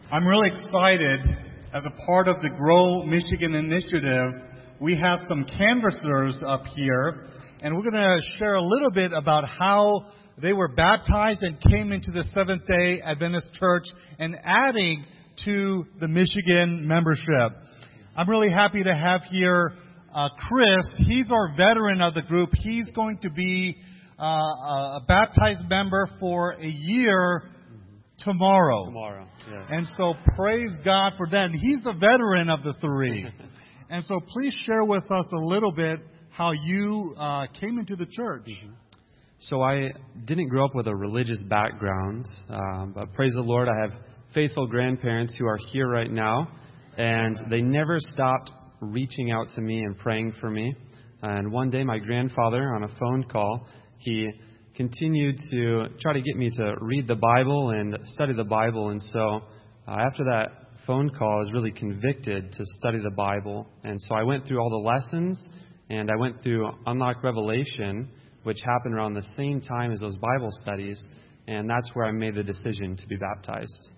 I'm really excited. As a part of the Grow Michigan initiative, we have some canvassers up here, and we're going to share a little bit about how they were baptized and came into the Seventh-day Adventist Church and adding to the Michigan membership. I'm really happy to have here Chris. He's our veteran of the group. He's going to be a baptized member for a year tomorrow, yes. And so praise God for that. And he's the veteran of the three. And so please share with us a little bit how you came into the church. So I didn't grow up with a religious background, but praise the Lord, I have faithful grandparents who are here right now, and they never stopped reaching out to me and praying for me. And one day my grandfather, on a phone call, he continued to try to get me to read the Bible and study the Bible. And so after that phone call, I was really convicted to study the Bible. And so I went through all the lessons, and I went through Unlock Revelation, which happened around the same time as those Bible studies. And that's where I made the decision to be baptized.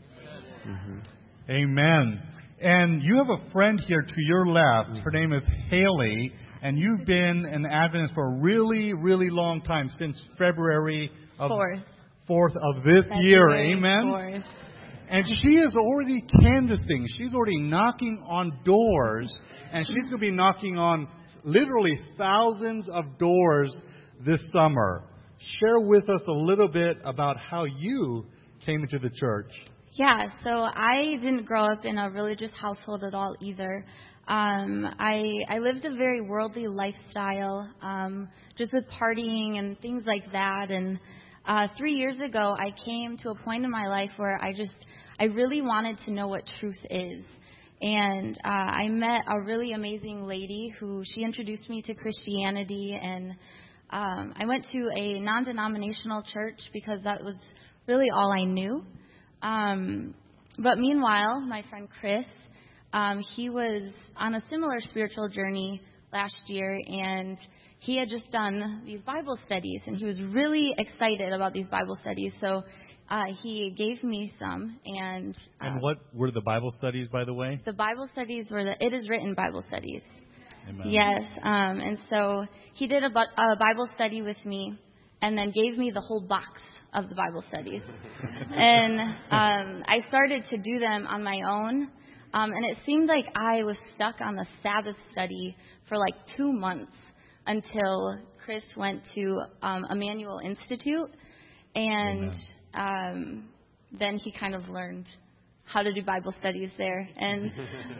Amen. And you have a friend here to your left. Her name is Haley. And you've been an Adventist for a really, really long time, since February of 4th of this year. Amen? 4th. And she is already canvassing. She's already knocking on doors. And she's going to be knocking on literally thousands of doors this summer. Share with us a little bit about how you came into the church. Yeah, so I didn't grow up in a religious household at all either. I lived a very worldly lifestyle, just with partying and things like that. And 3 years ago, I came to a point in my life where I really wanted to know what truth is. And I met a really amazing lady who she introduced me to Christianity. And I went to a non-denominational church because that was really all I knew. But meanwhile, my friend Chris, he was on a similar spiritual journey last year, and he had just done these Bible studies, and he was really excited about these Bible studies. So he gave me some. And what were the Bible studies, by the way? The Bible studies were the It Is Written Bible studies. Amen. Yes. And so he did a Bible study with me and then gave me the whole box of the Bible studies. And I started to do them on my own. And it seemed like I was stuck on the Sabbath study for like 2 months until Chris went to Emmanuel Institute. And then he kind of learned how to do Bible studies there. And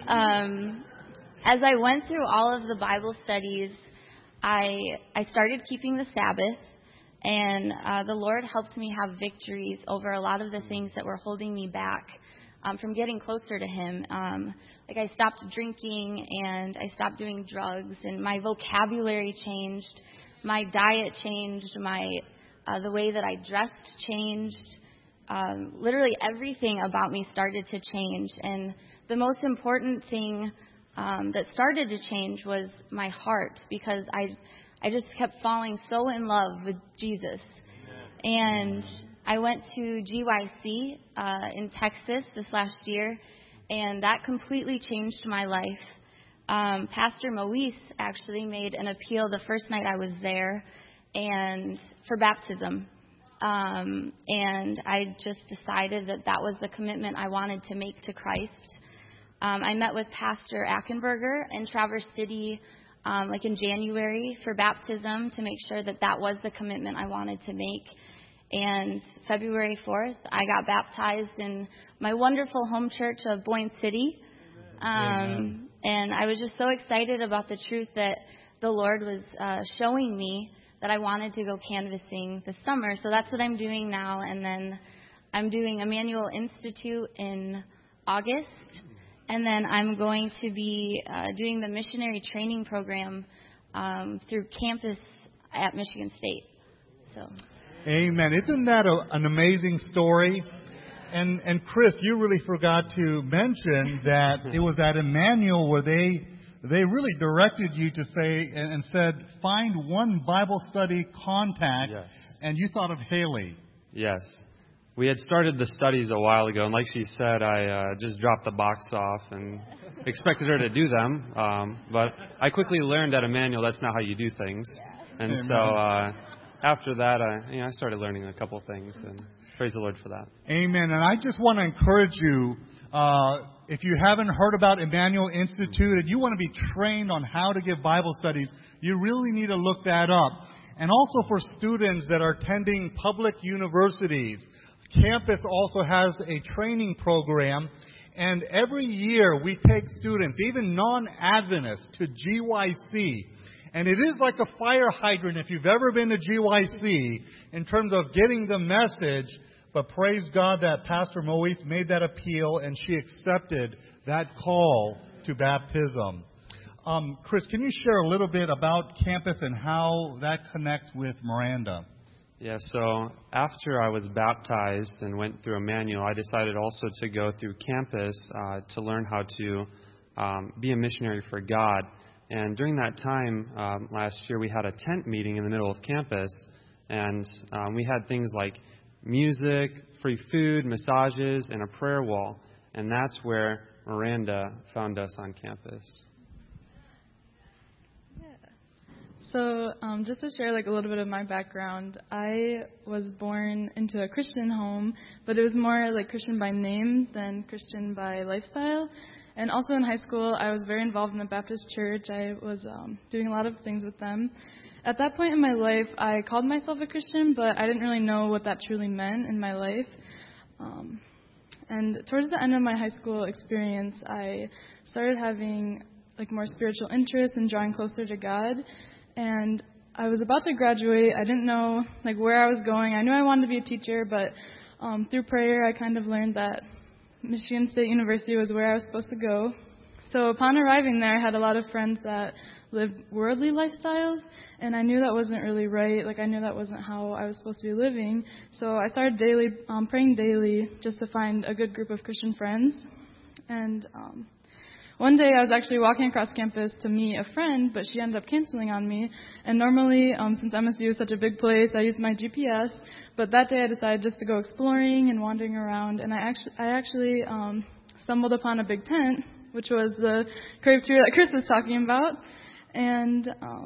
as I went through all of the Bible studies, I started keeping the Sabbath. And the Lord helped me have victories over a lot of the things that were holding me back from getting closer to Him. Like I stopped drinking and I stopped doing drugs, and my vocabulary changed, my diet changed, the way that I dressed changed. Literally everything about me started to change. And the most important thing that started to change was my heart, because I just kept falling so in love with Jesus. And I went to GYC in Texas this last year, and that completely changed my life. Pastor Moise actually made an appeal the first night I was there and for baptism. And I just decided that was the commitment I wanted to make to Christ. I met with Pastor Ackenberger in Traverse City like in January for baptism to make sure that was the commitment I wanted to make. And February 4th, I got baptized in my wonderful home church of Boyne City. And I was just so excited about the truth that the Lord was showing me that I wanted to go canvassing this summer. So that's what I'm doing now. And then I'm doing Emmanuel Institute in August. And then I'm going to be doing the missionary training program through campus at Michigan State. So. Amen. Isn't that an amazing story? And Chris, you really forgot to mention that it was at Emmanuel where they really directed you to say and said, find one Bible study contact, yes. And you thought of Haley. Yes. we had started the studies a while ago, and like she said, I just dropped the box off and expected her to do them. But I quickly learned at Emmanuel that's not how you do things. And so after that, I started learning a couple things, and praise the Lord for that. Amen. And I just want to encourage you, if you haven't heard about Emmanuel Institute and you want to be trained on how to give Bible studies, you really need to look that up. And also for students that are attending public universities, campus also has a training program. And every year we take students, even non-Adventists, to GYC. And it is like a fire hydrant if you've ever been to GYC in terms of getting the message. But praise God that Pastor Moise made that appeal and she accepted that call to baptism. Chris, can you share a little bit about campus and how that connects with Miranda? Yeah, so after I was baptized and went through Emmanuel, I decided also to go through campus to learn how to be a missionary for God. And during that time last year, we had a tent meeting in the middle of campus, and we had things like music, free food, massages, and a prayer wall. And that's where Miranda found us on campus. So just to share a little bit of my background, I was born into a Christian home, but it was more Christian by name than Christian by lifestyle. And also in high school, I was very involved in the Baptist church. I was doing a lot of things with them. At that point in my life, I called myself a Christian, but I didn't really know what that truly meant in my life. And towards the end of my high school experience, I started having more spiritual interest and drawing closer to God. And I was about to graduate. I didn't know where I was going. I knew I wanted to be a teacher, but through prayer, I kind of learned that Michigan State University was where I was supposed to go. So upon arriving there, I had a lot of friends that lived worldly lifestyles, and I knew that wasn't really right. I knew that wasn't how I was supposed to be living. So I started praying daily just to find a good group of Christian friends. And one day I was actually walking across campus to meet a friend, but she ended up canceling on me. And normally, since MSU is such a big place, I use my GPS. But that day I decided just to go exploring and wandering around. And I actually stumbled upon a big tent, which was the Crave Tour that Chris was talking about. And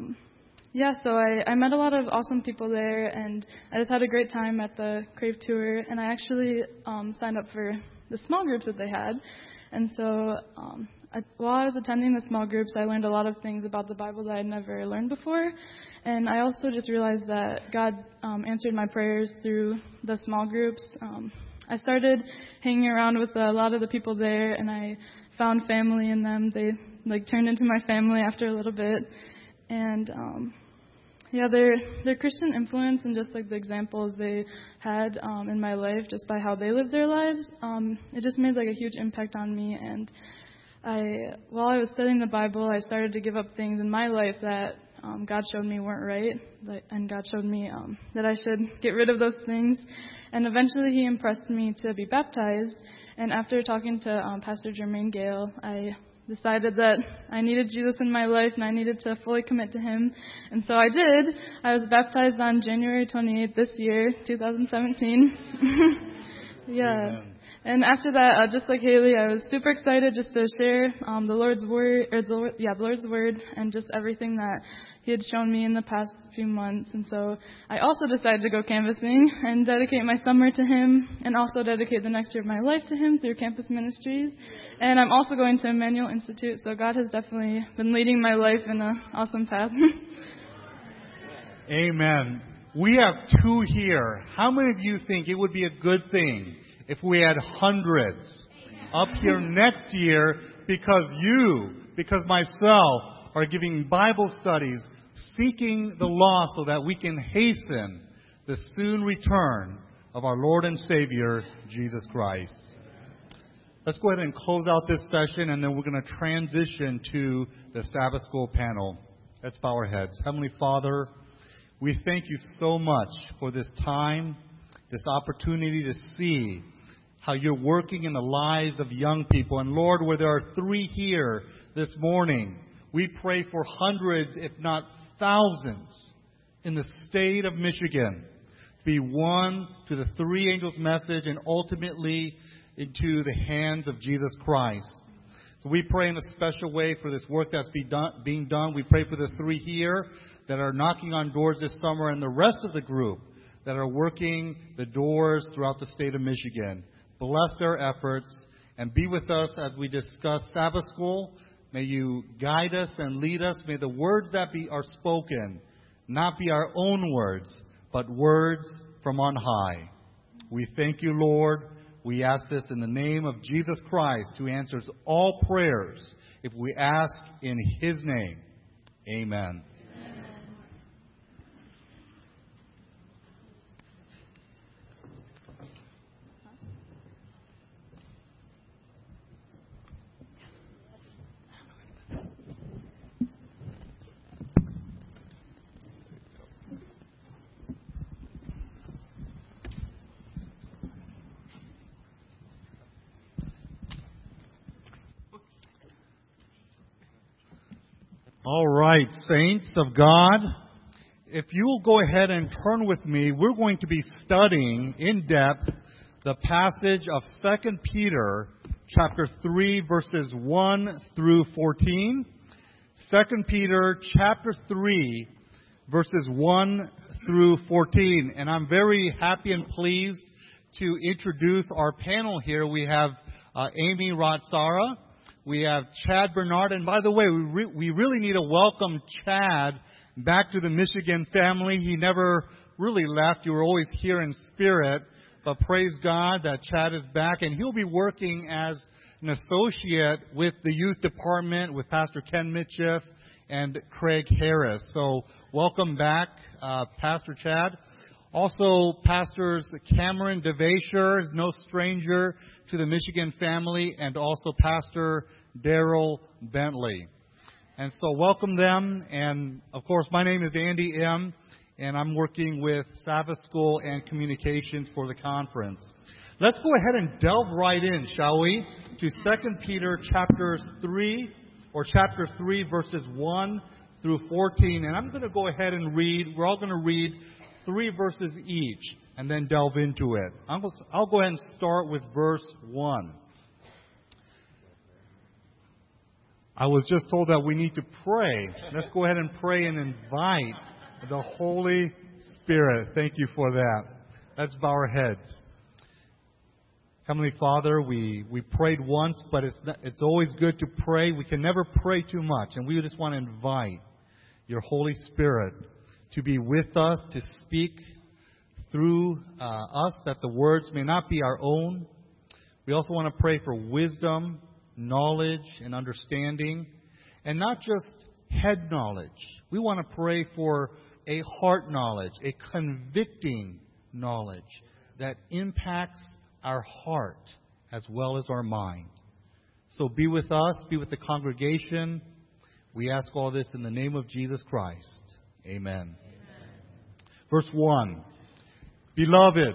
so I met a lot of awesome people there, and I just had a great time at the Crave Tour. And I actually signed up for the small groups that they had. And so while I was attending the small groups, I learned a lot of things about the Bible that I'd never learned before. And I also just realized that God answered my prayers through the small groups. I started hanging around with a lot of the people there, and I found family in them. They turned into my family after a little bit. And their Christian influence and just the examples they had in my life, just by how they lived their lives, it just made a huge impact on me. And while I was studying the Bible, I started to give up things in my life that God showed me weren't right, and God showed me that I should get rid of those things. And eventually He impressed me to be baptized. And after talking to Pastor Jermaine Gale, I decided that I needed Jesus in my life and I needed to fully commit to Him. And so I did. I was baptized on January 28th this year, 2017. Yeah. Amen. And after that, just like Haley, I was super excited just to share the Lord's Word, the Lord's Word, and just everything that He had shown me in the past few months. And so I also decided to go canvassing and dedicate my summer to Him, and also dedicate the next year of my life to Him through campus ministries. And I'm also going to Emmanuel Institute, so God has definitely been leading my life in an awesome path. Amen. We have two here. How many of you think it would be a good thing if we had hundreds up here next year, because myself are giving Bible studies, seeking the lost so that we can hasten the soon return of our Lord and Savior, Jesus Christ. Let's go ahead and close out this session, and then we're going to transition to the Sabbath School panel. Let's bow our heads. Heavenly Father, we thank You so much for this time, this opportunity to see how You're working in the lives of young people. And Lord, where there are 3 here this morning, we pray for hundreds, if not thousands, in the state of Michigan be won to the three angels' message and ultimately into the hands of Jesus Christ. So we pray in a special way for this work that's being done. We pray for the three here that are knocking on doors this summer and the rest of the group that are working the doors throughout the state of Michigan. Bless their efforts and be with us as we discuss Sabbath School. May you guide us and lead us. May the words that are spoken not be our own words, but words from on high. We thank you, Lord. We ask this in the name of Jesus Christ, who answers all prayers if we ask in His name. Amen. All right, saints of God, if you will go ahead and turn with me, we're going to be studying in depth the passage of 2 Peter chapter 3, verses 1 through 14. 2 Peter chapter 3, verses 1 through 14. And I'm very happy and pleased to introduce our panel here. We have Amy Ratsara. We have Chad Bernard. And by the way, we really need to welcome Chad back to the Michigan family. He never really left. You were always here in spirit. But praise God that Chad is back. And he'll be working as an associate with the youth department with Pastor Ken Mitchell and Craig Harris. So welcome back, Pastor Chad. Also, Pastors Cameron DeVasher is no stranger to the Michigan family, and also Pastor Daryl Bentley. And so welcome them. And, of course, my name is Andy M., and I'm working with Sabbath School and Communications for the conference. Let's go ahead and delve right in, shall we, to 2 Peter chapter 3, verses 1 through 14. And I'm going to go ahead and read. We're all going to read 3 verses each and then delve into it. I'll go ahead and start with verse 1. I was just told that we need to pray. Let's go ahead and pray and invite the Holy Spirit. Thank you for that. Let's bow our heads. Heavenly Father, we prayed once, but it's always good to pray. We can never pray too much, and we just want to invite your Holy Spirit to be with us, to speak through us, that the words may not be our own. We also want to pray for wisdom, knowledge, and understanding, and not just head knowledge. We want to pray for a heart knowledge, a convicting knowledge that impacts our heart as well as our mind. So be with us, be with the congregation. We ask all this in the name of Jesus Christ. Amen. Verse 1. Beloved,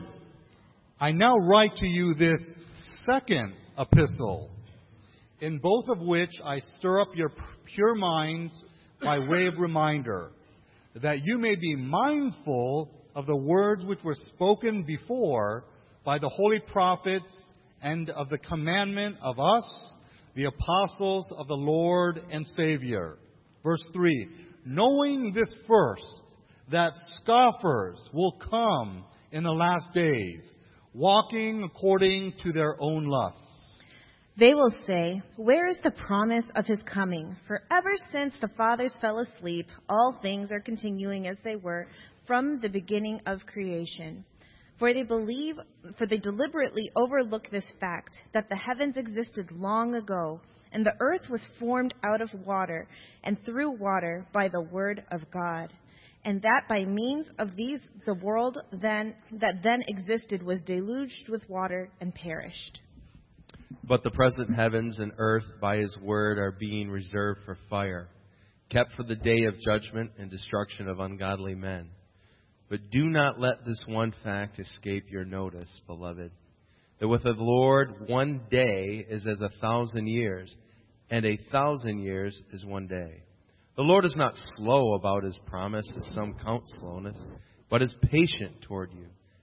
I now write to you this second epistle, in both of which I stir up your pure minds by way of reminder, that you may be mindful of the words which were spoken before by the holy prophets, and of the commandment of us, the apostles of the Lord and Savior. Verse 3. Knowing this first, that scoffers will come in the last days, walking according to their own lusts. They will say, where is the promise of his coming? For ever since the fathers fell asleep, all things are continuing as they were from the beginning of creation. For they deliberately overlook this fact, that the heavens existed long ago, and the earth was formed out of water, and through water by the word of God. And that by means of these the world that then existed was deluged with water and perished. But the present heavens and earth by his word are being reserved for fire, kept for the day of judgment and destruction of ungodly men. But do not let this one fact escape your notice, beloved, that with the Lord 1 day is as 1,000 years, and 1,000 years is 1 day. The Lord is not slow about his promise, as some count slowness, but is patient toward you,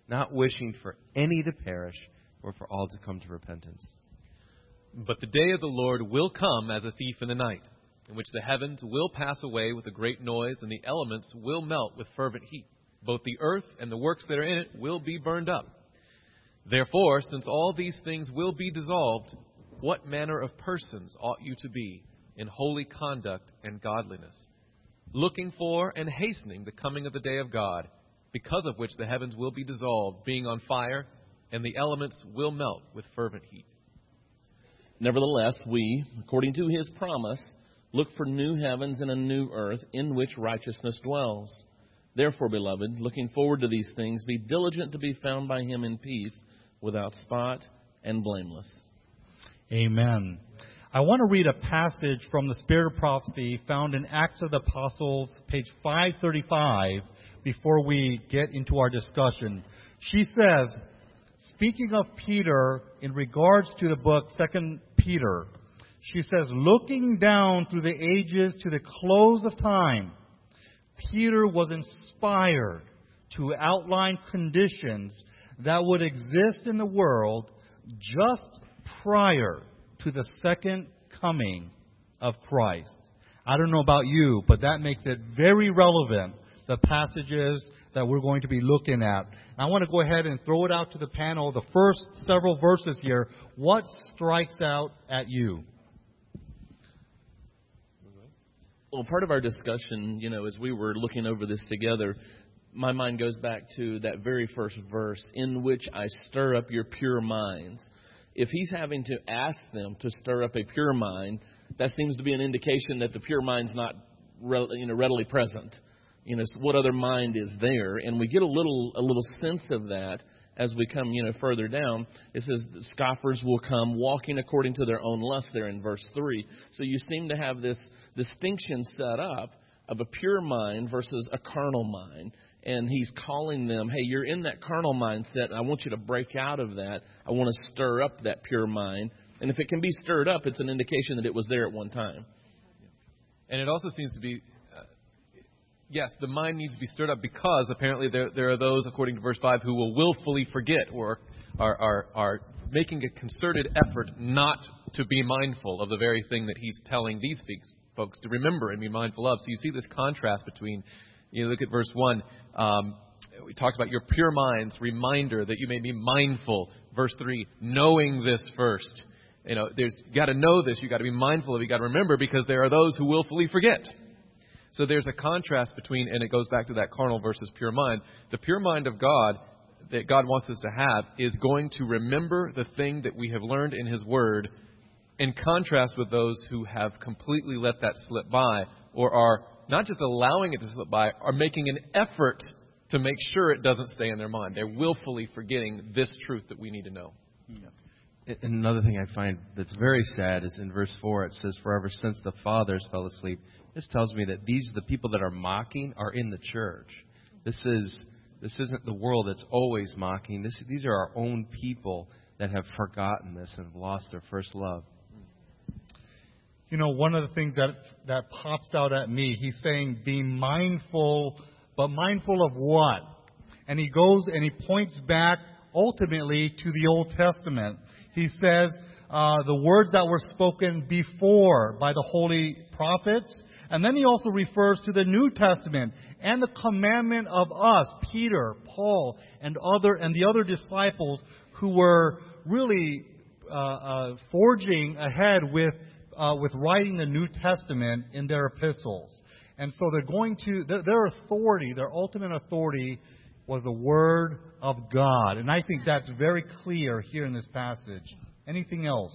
not wishing for any to perish, or for all to come to repentance. But the day of the Lord will come as a thief in the night, in which the heavens will pass away with a great noise, and the elements will melt with fervent heat. Both the earth and the works that are in it will be burned up. Therefore, since all these things will be dissolved, what manner of persons ought you to be in holy conduct and godliness, looking for and hastening the coming of the day of God, because of which the heavens will be dissolved, being on fire, and the elements will melt with fervent heat. Nevertheless, we, according to his promise, look for new heavens and a new earth in which righteousness dwells. Therefore, beloved, looking forward to these things, be diligent to be found by him in peace, without spot and blameless. Amen. I want to read a passage from the Spirit of Prophecy found in Acts of the Apostles, page 535, before we get into our discussion. She says, speaking of Peter in regards to the book 2 Peter, she says, looking down through the ages to the close of time, Peter was inspired to outline conditions that would exist in the world just prior to the second coming of Christ. I don't know about you, but that makes it very relevant, the passages that we're going to be looking at. I want to go ahead and throw it out to the panel. The first several verses here, what strikes out at you? Well, part of our discussion, as we were looking over this together, my mind goes back to that very first verse, in which I stir up your pure minds. If he's having to ask them to stir up a pure mind, that seems to be an indication that the pure mind's not readily present. What other mind is there? And we get a little sense of that as we come, further down. It says scoffers will come walking according to their own lust there in verse 3. So you seem to have this distinction set up of a pure mind versus a carnal mind. And he's calling them, hey, you're in that carnal mindset, and I want you to break out of that. I want to stir up that pure mind. And if it can be stirred up, it's an indication that it was there at one time. And it also seems to be, yes, the mind needs to be stirred up because apparently there are those, according to verse 5, who will willfully forget or are making a concerted effort not to be mindful of the very thing that he's telling these folks to remember and be mindful of. So you see this contrast between, look at verse 1. We talked about your pure minds, reminder that you may be mindful. Verse 3, knowing this first. You got to know this. You got to be mindful of it. You got to remember, because there are those who willfully forget. So there's a contrast between, and it goes back to that carnal versus pure mind. The pure mind of God that God wants us to have is going to remember the thing that we have learned in His Word, in contrast with those who have completely let that slip by, or are not just allowing it to slip by, are making an effort to make sure it doesn't stay in their mind. They're willfully forgetting this truth that we need to know. And another thing I find that's very sad is in verse 4, it says, "For ever since the fathers fell asleep." This tells me that the people that are mocking are in the church. This isn't the world that's always mocking. These are our own people that have forgotten this and have lost their first love. One of the things that pops out at me, he's saying, be mindful, but mindful of what? And he goes and he points back ultimately to the Old Testament. He says the words that were spoken before by the holy prophets. And then he also refers to the New Testament and the commandment of us, Peter, Paul, and the other disciples who were really forging ahead with writing the New Testament in their epistles. And so they're going to, their authority, their ultimate authority was the Word of God. And I think that's very clear here in this passage. Anything else?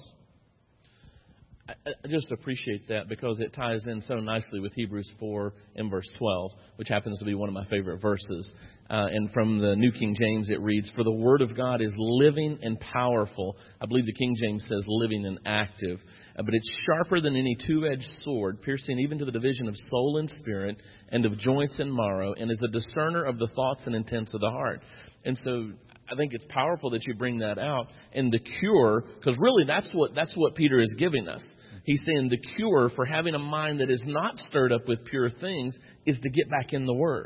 I just appreciate that because it ties in so nicely with Hebrews 4 and verse 12, which happens to be one of my favorite verses. And from the New King James, it reads, "For the Word of God is living and powerful." I believe the King James says living and active. But it's sharper than any two-edged sword, piercing even to the division of soul and spirit and of joints and marrow, and is a discerner of the thoughts and intents of the heart. And so I think it's powerful that you bring that out. And the cure, because really that's what Peter is giving us. He's saying the cure for having a mind that is not stirred up with pure things is to get back in the Word.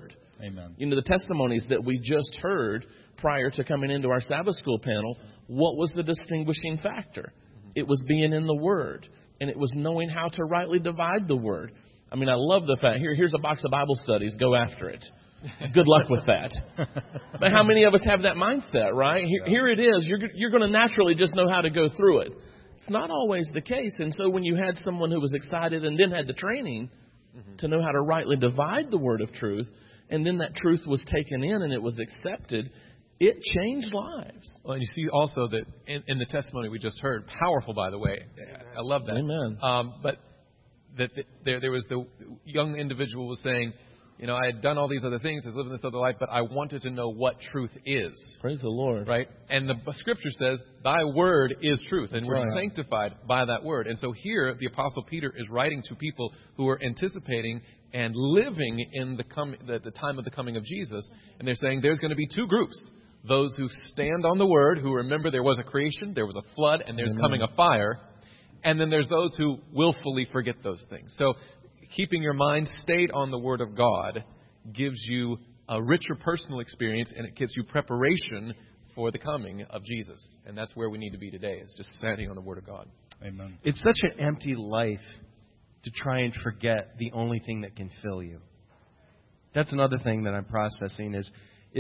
Amen. You know, the testimonies that we just heard prior to coming into our Sabbath School panel, what was the distinguishing factor? It was being in the Word, and it was knowing how to rightly divide the Word. I mean, I love the fact, here's a box of Bible studies, go after it. Good luck with that. But how many of us have that mindset, right? Here it is. You're going to naturally just know how to go through it. It's not always the case. And so when you had someone who was excited and then had the training to know how to rightly divide the word of truth, and then that truth was taken in and it was accepted, it changed lives. Well, and you see also that in the testimony we just heard, powerful, by the way. I love that. Amen. But that there was the young individual was saying, you know, I had done all these other things, I was living this other life, but I wanted to know what truth is. Praise the Lord. Right? And the Scripture says, thy word is truth. And we're right. sanctified by that word. And so here, the Apostle Peter is writing to people who are anticipating and living in the time of the coming of Jesus. And they're saying there's going to be two groups. Those who stand on the word, who remember there was a creation, there was a flood, and there's coming a fire. And then there's those who willfully forget those things. So keeping your mind stayed on the Word of God gives you a richer personal experience, and it gives you preparation for the coming of Jesus. And that's where we need to be today, is just standing on the Word of God. Amen. It's such an empty life to try and forget the only thing that can fill you. That's another thing that I'm processing is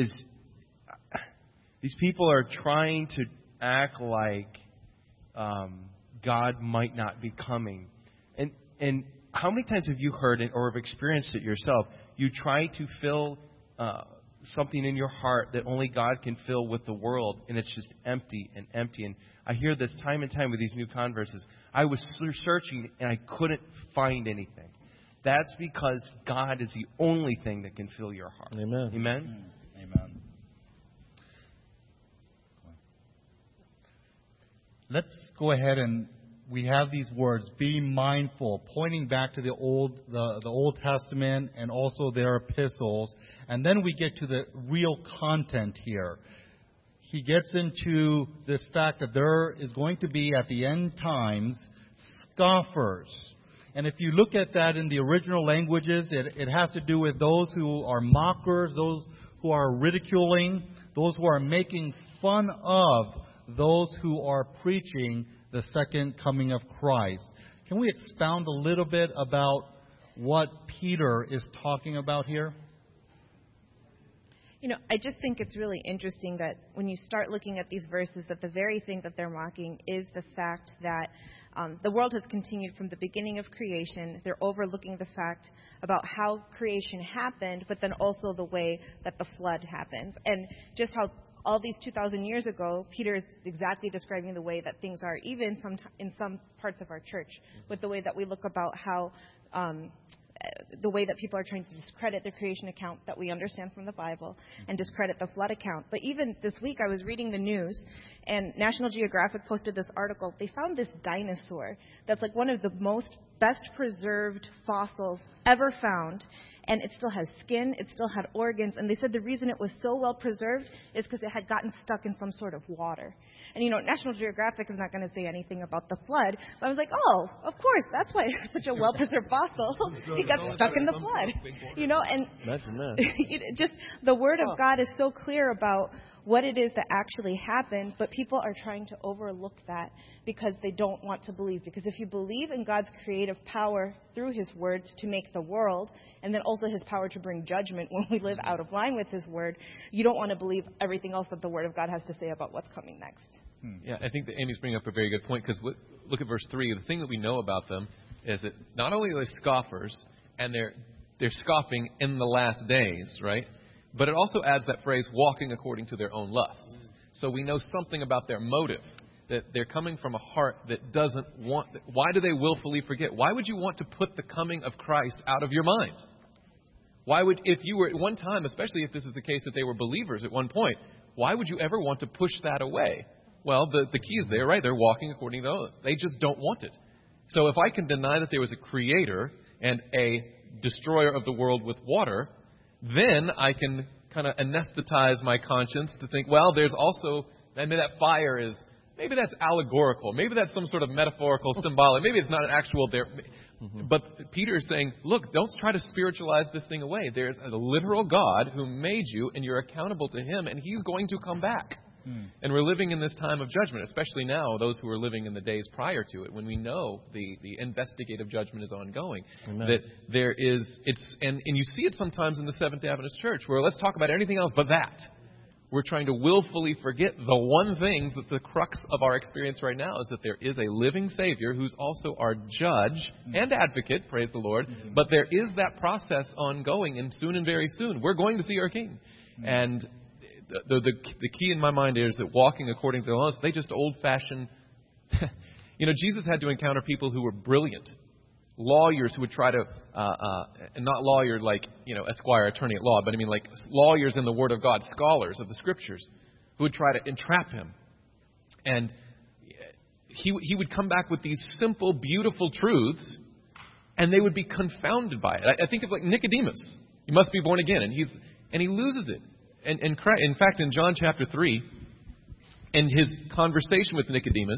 these people are trying to act like God might not be coming. And how many times have you heard it or have experienced it yourself? You try to fill something in your heart that only God can fill with the world, and it's just empty and empty. And I hear this time and time with these new converts. I was searching, and I couldn't find anything. That's because God is the only thing that can fill your heart. Amen. Amen? Amen. Let's go ahead and we have these words, be mindful, pointing back to the Old Testament and also their epistles. And then we get to the real content here. He gets into this fact that there is going to be, at the end times, scoffers. And if you look at that in the original languages, it has to do with those who are mockers, those who are ridiculing, those who are making fun of those who are preaching the second coming of Christ. Can we expound a little bit about what Peter is talking about here? You know, I just think it's really interesting that when you start looking at these verses, that the very thing that they're mocking is the fact that the world has continued from the beginning of creation. They're overlooking the fact about how creation happened, but then also the way that the flood happens. And just how all these 2,000 years ago, Peter is exactly describing the way that things are, even in some parts of our church, with the way that we look about how the way that people are trying to discredit the creation account that we understand from the Bible and discredit the flood account. But even this week, I was reading the news, and National Geographic posted this article. They found this dinosaur that's like one of the best preserved fossils ever found. And it still has skin, it still had organs, and they said the reason it was so well preserved is because it had gotten stuck in some sort of water. And, you know, National Geographic is not going to say anything about the flood, but I was like, oh, of course, that's why it's such a well-preserved fossil. He got stuck in the flood. You know, and imagine that. Just the Word of God is so clear about what it is that actually happened, but people are trying to overlook that because they don't want to believe. Because if you believe in God's creative power through His words to make the world, and then also His power to bring judgment when we live out of line with His word, you don't want to believe everything else that the Word of God has to say about what's coming next. Yeah, I think that Amy's bringing up a very good point, because look at verse 3. The thing that we know about them is that not only are they scoffers, and they're scoffing in the last days, right? But it also adds that phrase, walking according to their own lusts. So we know something about their motive, that they're coming from a heart that doesn't want... Why do they willfully forget? Why would you want to put the coming of Christ out of your mind? Why would, if you were at one time, especially if this is the case that they were believers at one point, why would you ever want to push that away? Well, the key is there, right? They're walking according to those. They just don't want it. So if I can deny that there was a creator and a destroyer of the world with water, then I can kind of anesthetize my conscience to think, well, there's also, I mean, that fire is maybe that's allegorical. Maybe that's some sort of metaphorical, symbolic. Maybe it's not an actual there. But Peter is saying, look, don't try to spiritualize this thing away. There's a literal God who made you, and you're accountable to him, and he's going to come back. And we're living in this time of judgment, especially now, those who are living in the days prior to it, when we know the investigative judgment is ongoing. Amen. That there is, and you see it sometimes in the Seventh-day Adventist Church, where let's talk about anything else but that. We're trying to willfully forget the one thing that the crux of our experience right now is that there is a living Savior who's also our judge and advocate, praise the Lord. But there is that process ongoing, and soon and very soon, we're going to see our King. And the key in my mind is that walking according to the laws, they just old-fashioned... Jesus had to encounter people who were brilliant. Lawyers who would try to, and not lawyer like, esquire, attorney at law, but I mean like lawyers in the Word of God, scholars of the Scriptures, who would try to entrap him. And he would come back with these simple, beautiful truths, and they would be confounded by it. I think of like Nicodemus. You must be born again, and he loses it. And in fact, in John chapter 3, in his conversation with Nicodemus,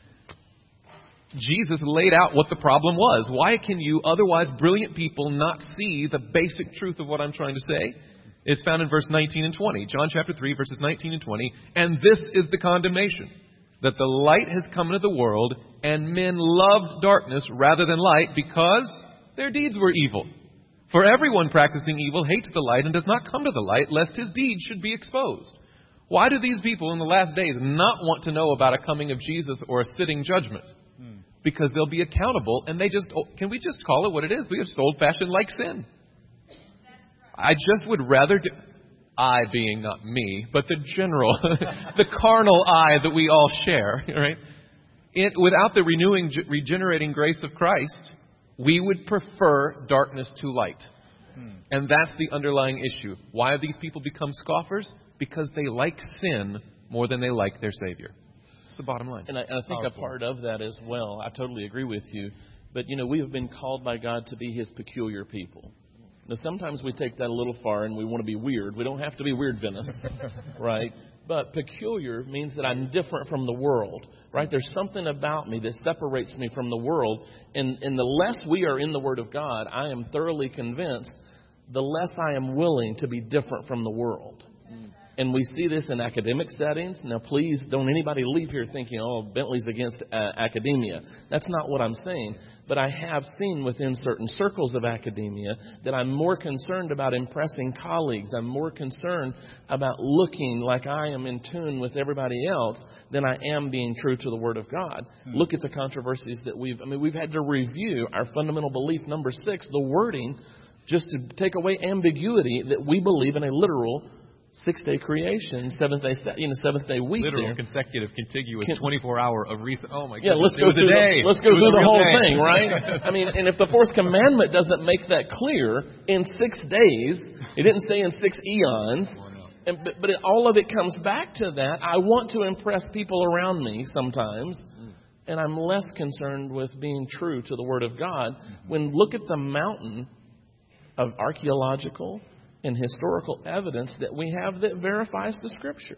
Jesus laid out what the problem was. Why can you otherwise brilliant people not see the basic truth of what I'm trying to say? It's found in verse 19 and 20. John chapter 3, verses 19 and 20. And this is the condemnation, that the light has come into the world, and men loved darkness rather than light, because their deeds were evil. For everyone practicing evil hates the light and does not come to the light, lest his deeds should be exposed. Why do these people in the last days not want to know about a coming of Jesus or a sitting judgment? Because they'll be accountable, and can we just call it what it is? We have old-fashioned like sin. I just would rather I being not me, but the general, the carnal I that we all share, right? Without the renewing, regenerating grace of Christ, we would prefer darkness to light. And that's the underlying issue. Why have these people become scoffers? Because they like sin more than they like their Savior. The bottom line. And I think a part of that as well, I totally agree with you, but we have been called by God to be his peculiar people. Now sometimes we take that a little far and we want to be weird. We don't have to be weird, Venice, right? But peculiar means that I'm different from the world, right? There's something about me that separates me from the world, and the less we are in the Word of God, I am thoroughly convinced, the less I am willing to be different from the world. And we see this in academic settings. Now, please don't anybody leave here thinking, Bentley's against academia. That's not what I'm saying. But I have seen within certain circles of academia that I'm more concerned about impressing colleagues. I'm more concerned about looking like I am in tune with everybody else than I am being true to the Word of God. Look at the controversies that we've had to review our fundamental belief, number 6, the wording, just to take away ambiguity that we believe in a literal 6-day creation, seventh day week. Literal, consecutive, contiguous, 24-hour of recent. Oh my God! Yeah, let's go through the whole thing, right? I mean, and if the fourth commandment doesn't make that clear, in 6 days, it didn't say in 6 eons. But all of it comes back to that. I want to impress people around me sometimes, and I'm less concerned with being true to the Word of God. When look at the mountain of archaeological and historical evidence that we have that verifies the Scripture.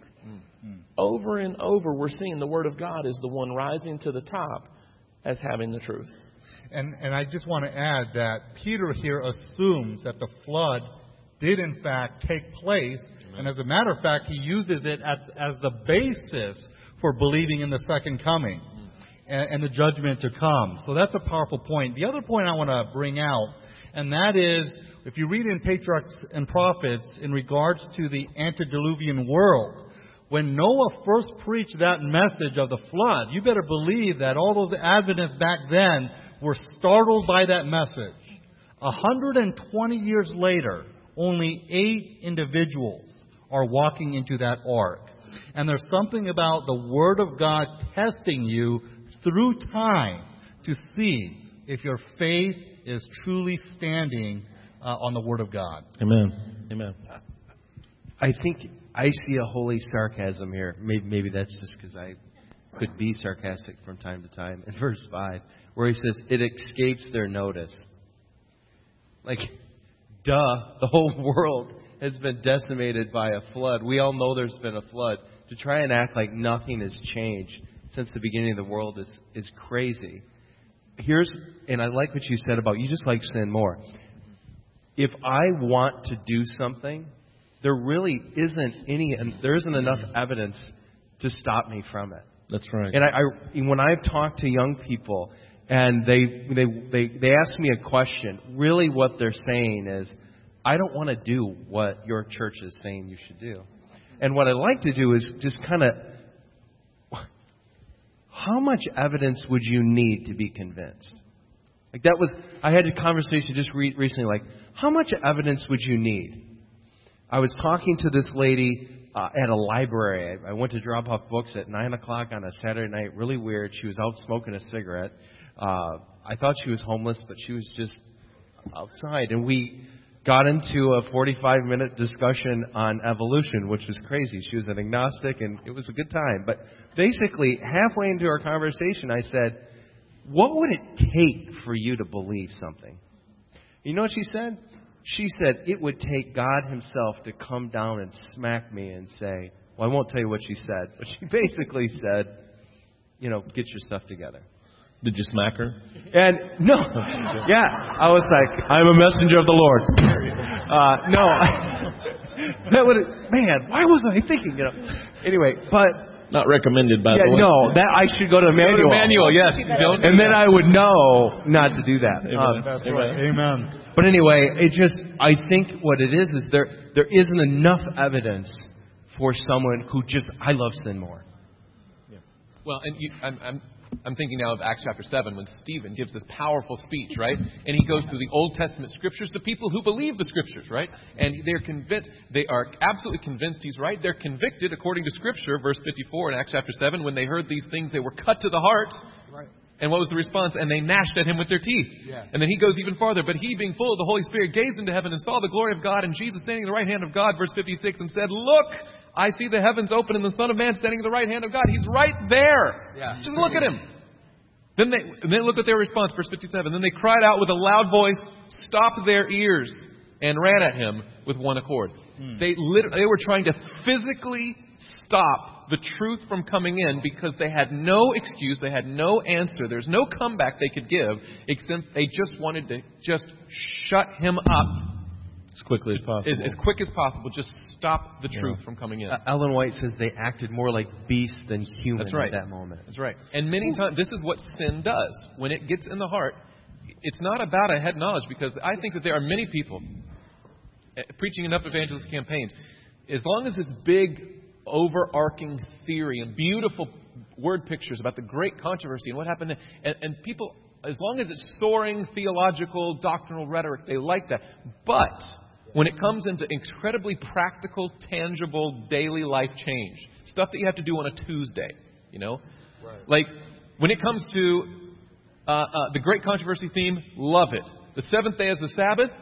Over and over, we're seeing the Word of God is the one rising to the top as having the truth. And I just want to add that Peter here assumes that the flood did in fact take place. Amen. And as a matter of fact, he uses it as the basis for believing in the second coming and the judgment to come. So that's a powerful point. The other point I want to bring out, and that is, if you read in Patriarchs and Prophets in regards to the antediluvian world, when Noah first preached that message of the flood, you better believe that all those Adventists back then were startled by that message. 120 years later, only 8 individuals are walking into that ark. And there's something about the Word of God testing you through time to see if your faith is truly standing on the Word of God. Amen. Amen. I think I see a holy sarcasm here. Maybe that's just because I could be sarcastic from time to time. In verse 5, where he says, it escapes their notice. Like, the whole world has been decimated by a flood. We all know there's been a flood. To try and act like nothing has changed since the beginning of the world is crazy. And I like what you said about you just like sin more. If I want to do something, there really there isn't enough evidence to stop me from it. That's right. And when I've talked to young people and they ask me a question, really what they're saying is, I don't want to do what your church is saying you should do. And what I like to do is just kind of, how much evidence would you need to be convinced? Like I had a conversation just recently, like, how much evidence would you need? I was talking to this lady at a library. I went to drop off books at 9 o'clock on a Saturday night. Really weird. She was out smoking a cigarette. I thought she was homeless, but she was just outside. And we got into a 45-minute discussion on evolution, which was crazy. She was an agnostic, and it was a good time. But basically, halfway into our conversation, I said, what would it take for you to believe something? You know what she said? She said it would take God himself to come down and smack me and say, well, I won't tell you what she said, but she basically said, get your stuff together. Did you smack her? And no, yeah, I was like, I'm a messenger of the Lord. That would, man, why was I thinking? Anyway, but not recommended, by the way. No, that I should go to Emmanuel. Emmanuel, yes. And then I would know not to do that. That's right. Amen. But anyway, I think what it is there isn't enough evidence for someone who I love sin more. Yeah. Well, and I'm thinking now of Acts chapter 7 when Stephen gives this powerful speech, right? And he goes through the Old Testament scriptures to people who believe the scriptures, right? And they're convinced, they are absolutely convinced he's right. They're convicted according to scripture, verse 54 in Acts chapter 7. When they heard these things, they were cut to the heart. Right. And what was the response? And they gnashed at him with their teeth. Yeah. And then he goes even farther. But he, being full of the Holy Spirit, gazed into heaven and saw the glory of God and Jesus standing at the right hand of God, verse 56, and said, look, I see the heavens open and the Son of Man standing at the right hand of God. He's right there. Yeah. Just look at him. Then look at their response, verse 57. Then they cried out with a loud voice, stopped their ears, and ran at him with one accord. They were trying to physically stop the truth from coming in because they had no excuse, they had no answer, there's no comeback they could give, except they just wanted to just shut him up as quickly as possible. As quick as possible, just stop the truth from coming in. Ellen White says they acted more like beasts than human at that moment. That's right. And many times, this is what sin does. When it gets in the heart, it's not about a head knowledge, because I think that there are many people preaching enough evangelist campaigns. As long as it's big, overarching theory and beautiful word pictures about the great controversy and what happened, and people, as long as it's soaring theological, doctrinal rhetoric, they like that. But when it comes into incredibly practical, tangible, daily life change, stuff that you have to do on a Tuesday, right. Like when it comes to the great controversy theme, love it. The seventh day is the Sabbath.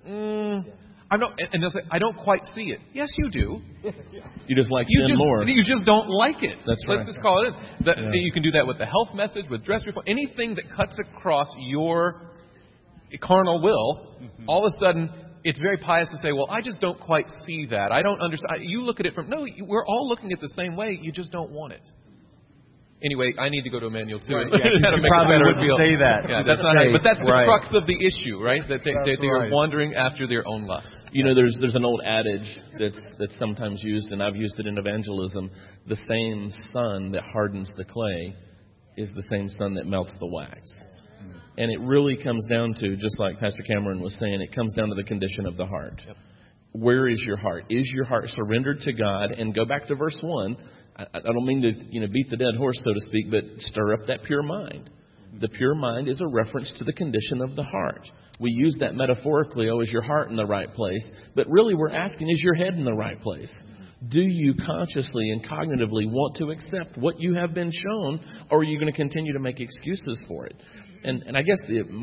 And they'll say, I don't quite see it. Yes, you do. You just like sin more. You just don't like it. That's right. Let's just call it this. You can do that with the health message, with dress reform, anything that cuts across your carnal will. Mm-hmm. All of a sudden, it's very pious to say, well, I just don't quite see that. I don't understand. You look at it we're all looking at it the same way. You just don't want it. Anyway, I need to go to Emmanuel too. Right, yeah, you probably wouldn't say that. Yeah, that's not right. But that's the crux of the issue, right? That they are wandering after their own lusts. There's an old adage that's sometimes used, and I've used it in evangelism. The same sun that hardens the clay is the same sun that melts the wax. And it really comes down to, just like Pastor Cameron was saying, it comes down to the condition of the heart. Yep. Where is your heart? Is your heart surrendered to God? And go back to verse 1. I don't mean to beat the dead horse, so to speak, but stir up that pure mind. The pure mind is a reference to the condition of the heart. We use that metaphorically, is your heart in the right place? But really we're asking, is your head in the right place? Do you consciously and cognitively want to accept what you have been shown, or are you going to continue to make excuses for it? And I guess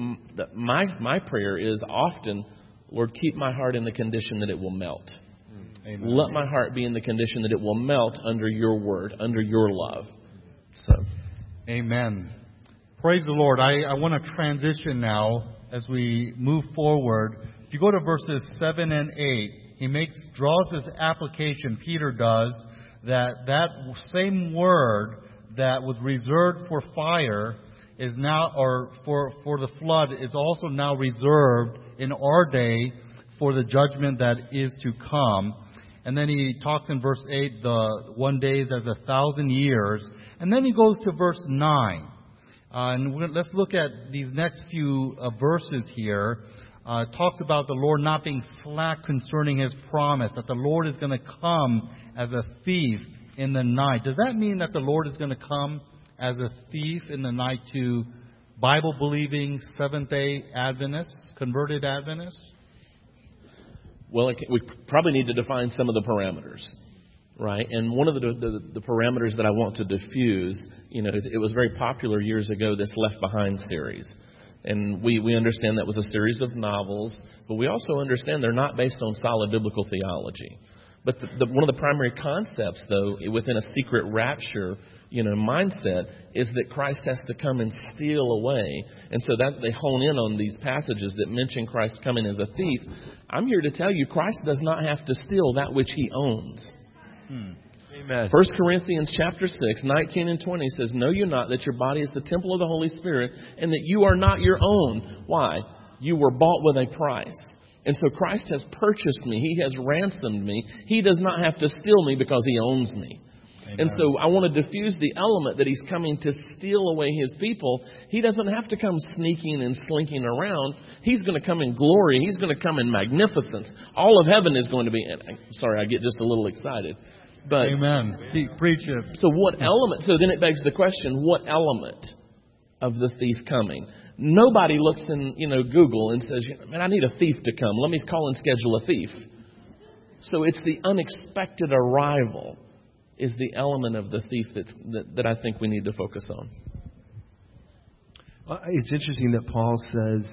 my prayer is often, Lord, keep my heart in the condition that it will melt. Amen. Let my heart be in the condition that it will melt under your word, under your love. So, amen. Praise the Lord. I want to transition now as we move forward. If you go to verses 7 and 8, he draws this application, Peter does, that same word that was reserved for fire is now, or for the flood, is also now reserved in our day for the judgment that is to come. And then he talks in verse 8, the one day is as 1,000 years. And then he goes to verse 9. Let's look at these next few verses here. It talks about the Lord not being slack concerning His promise, that the Lord is going to come as a thief in the night. Does that mean that the Lord is going to come as a thief in the night to Bible-believing Seventh-day Adventists, converted Adventists? Well, we probably need to define some of the parameters, right? And one of the parameters that I want to diffuse, it was very popular years ago, this Left Behind series. And we understand that was a series of novels, but we also understand they're not based on solid biblical theology. But one of the primary concepts, though, within a secret rapture, mindset, is that Christ has to come and steal away. And so that they hone in on these passages that mention Christ coming as a thief. I'm here to tell you, Christ does not have to steal that which He owns. Amen. 1 Corinthians chapter 6, 19 and 20 says, "Know you not that your body is the temple of the Holy Spirit, and that you are not your own? Why? You were bought with a price." And so Christ has purchased me. He has ransomed me. He does not have to steal me because He owns me. Amen. And so I want to diffuse the element that He's coming to steal away His people. He doesn't have to come sneaking and slinking around. He's going to come in glory. He's going to come in magnificence. All of heaven is going to be... Sorry, I get just a little excited. But, amen. Preach it. So what element? So then it begs the question, what element of the thief coming? Nobody looks in, Google and says, "Man, I need a thief to come. Let me call and schedule a thief." So it's the unexpected arrival is the element of the thief that I think we need to focus on. Well, it's interesting that Paul says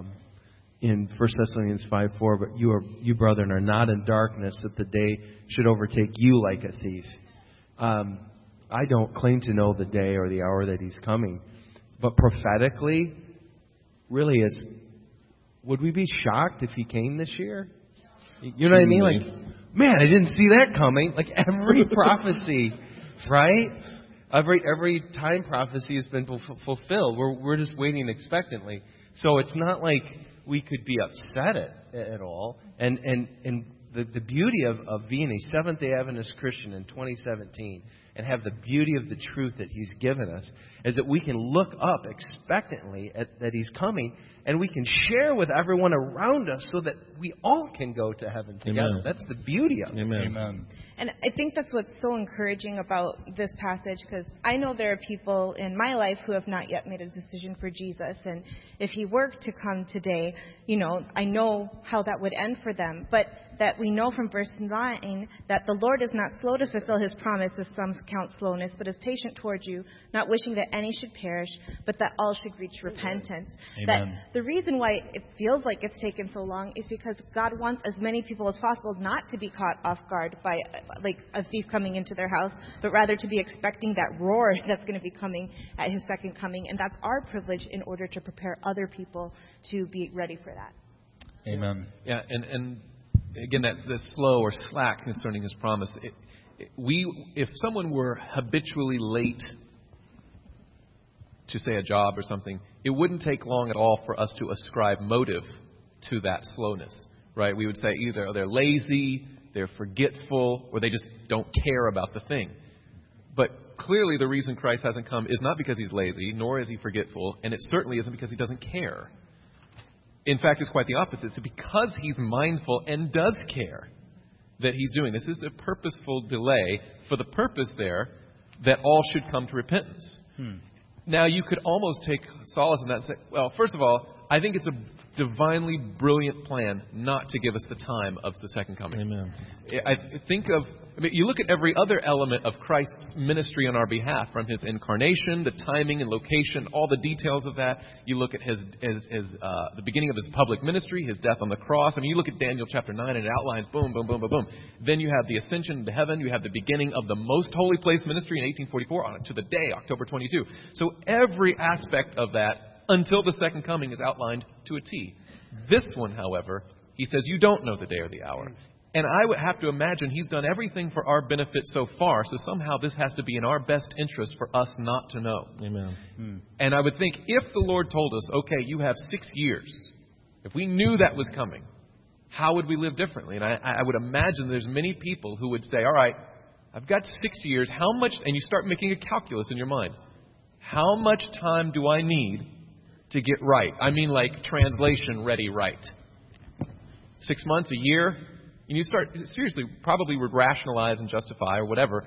in 1 Thessalonians 5:4, "But you brethren are not in darkness, that the day should overtake you like a thief." I don't claim to know the day or the hour that He's coming, but prophetically, really, would we be shocked if He came this year? You know what I mean? Like, man, I didn't see that coming. Like every prophecy, right? Every time prophecy has been fulfilled. We're just waiting expectantly. So it's not like we could be upset at all. And the beauty of being a Seventh-day Adventist Christian in 2017 and have the beauty of the truth that He's given us is that we can look up expectantly that He's coming, and we can share with everyone around us so that we all can go to heaven together. Amen. That's the beauty of it. Amen. And I think that's what's so encouraging about this passage, because I know there are people in my life who have not yet made a decision for Jesus. And if He were to come today, I know how that would end for them. But that we know from verse 9 that the Lord is not slow to fulfill His promise, as some count slowness, but is patient towards you, not wishing that any should perish, but that all should reach repentance. Amen. That the reason why it feels like it's taken so long is because God wants as many people as possible not to be caught off guard by like a thief coming into their house, but rather to be expecting that roar that's going to be coming at His second coming. And that's our privilege in order to prepare other people to be ready for that. Amen. Yeah, and again, that the slow or slack concerning His promise. If someone were habitually late to, say, a job or something, it wouldn't take long at all for us to ascribe motive to that slowness, right? We would say either they're lazy, they're forgetful, or they just don't care about the thing. But clearly the reason Christ hasn't come is not because He's lazy, nor is He forgetful, and it certainly isn't because He doesn't care. In fact, it's quite the opposite. It's because He's mindful and does care that He's doing this. This is a purposeful delay for the purpose there that all should come to repentance. Now, you could almost take solace in that and say, well, first of all, I think it's a divinely brilliant plan not to give us the time of the second coming. Amen. You look at every other element of Christ's ministry on our behalf, from His incarnation, the timing and location, all the details of that. You look at the beginning of His public ministry, His death on the cross. I mean, you look at Daniel chapter 9 and it outlines boom, boom, boom, boom, boom. Then you have the ascension into heaven. You have the beginning of the most holy place ministry in 1844 to the day, October 22. So every aspect of that until the second coming is outlined to a T. This one, however, He says you don't know the day or the hour. And I would have to imagine He's done everything for our benefit so far, so somehow this has to be in our best interest for us not to know. Amen. And I would think if the Lord told us, okay, you have 6 years, if we knew that was coming, how would we live differently? And I would imagine there's many people who would say, all right, I've got 6 years, how much, and you start making a calculus in your mind, how much time do I need to get right? I mean like translation ready right. 6 months, a year? And you start, seriously, probably would rationalize and justify or whatever.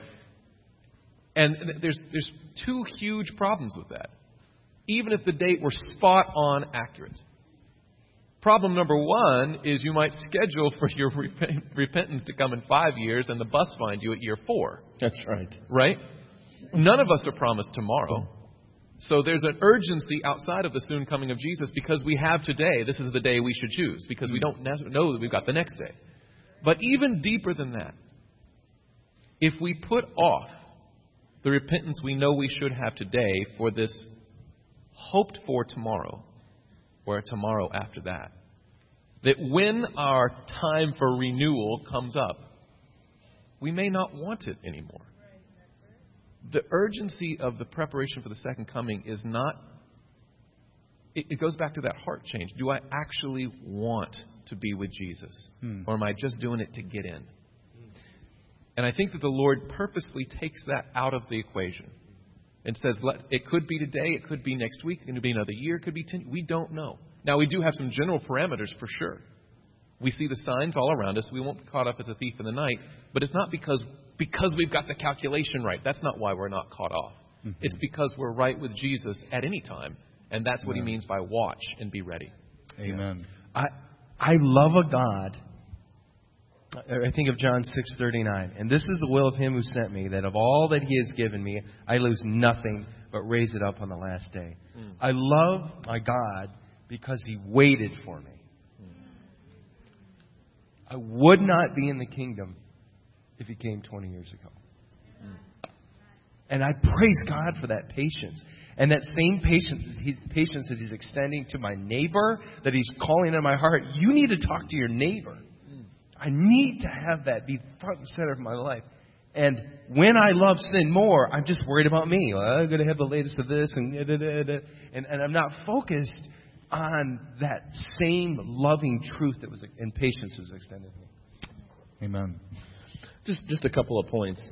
And there's 2 huge problems with that. Even if the date were spot on accurate. Problem number 1 is you might schedule for your repentance to come in 5 years and the bus find you at year 4. That's right. Right? None of us are promised tomorrow. So there's an urgency outside of the soon coming of Jesus because we have today. This is the day we should choose because we don't know that we've got the next day. But even deeper than that, if we put off the repentance we know we should have today for this hoped for tomorrow or a tomorrow after that, that when our time for renewal comes up, we may not want it anymore. The urgency of the preparation for the second coming is not, it goes back to that heart change. Do I actually want to be with Jesus? Or am I just doing it to get in? And I think that the Lord purposely takes that out of the equation and says, it could be today, it could be next week, it could be another year, it could be 10. We don't know. Now, we do have some general parameters for sure. We see the signs all around us. We won't be caught up as a thief in the night. But it's not because we've got the calculation right. That's not why we're not caught off. It's because we're right with Jesus at any time. And that's what He means by watch and be ready. Amen. I love a God. I think of John 6:39. And this is the will of Him who sent me, that of all that He has given me, I lose nothing, but raise it up on the last day. I love my God because He waited for me. I would not be in the kingdom if He came 20 years ago. And I praise God for that patience. And that same patience that He's extending to my neighbor, that He's calling in my heart. You need to talk to your neighbor. I need to have that be front and center of my life. And when I love sin more, I'm just worried about me. Well, I'm going to have the latest of this. And I'm not focused on that same loving truth that was and patience was extended to me. Amen. Just a couple of points.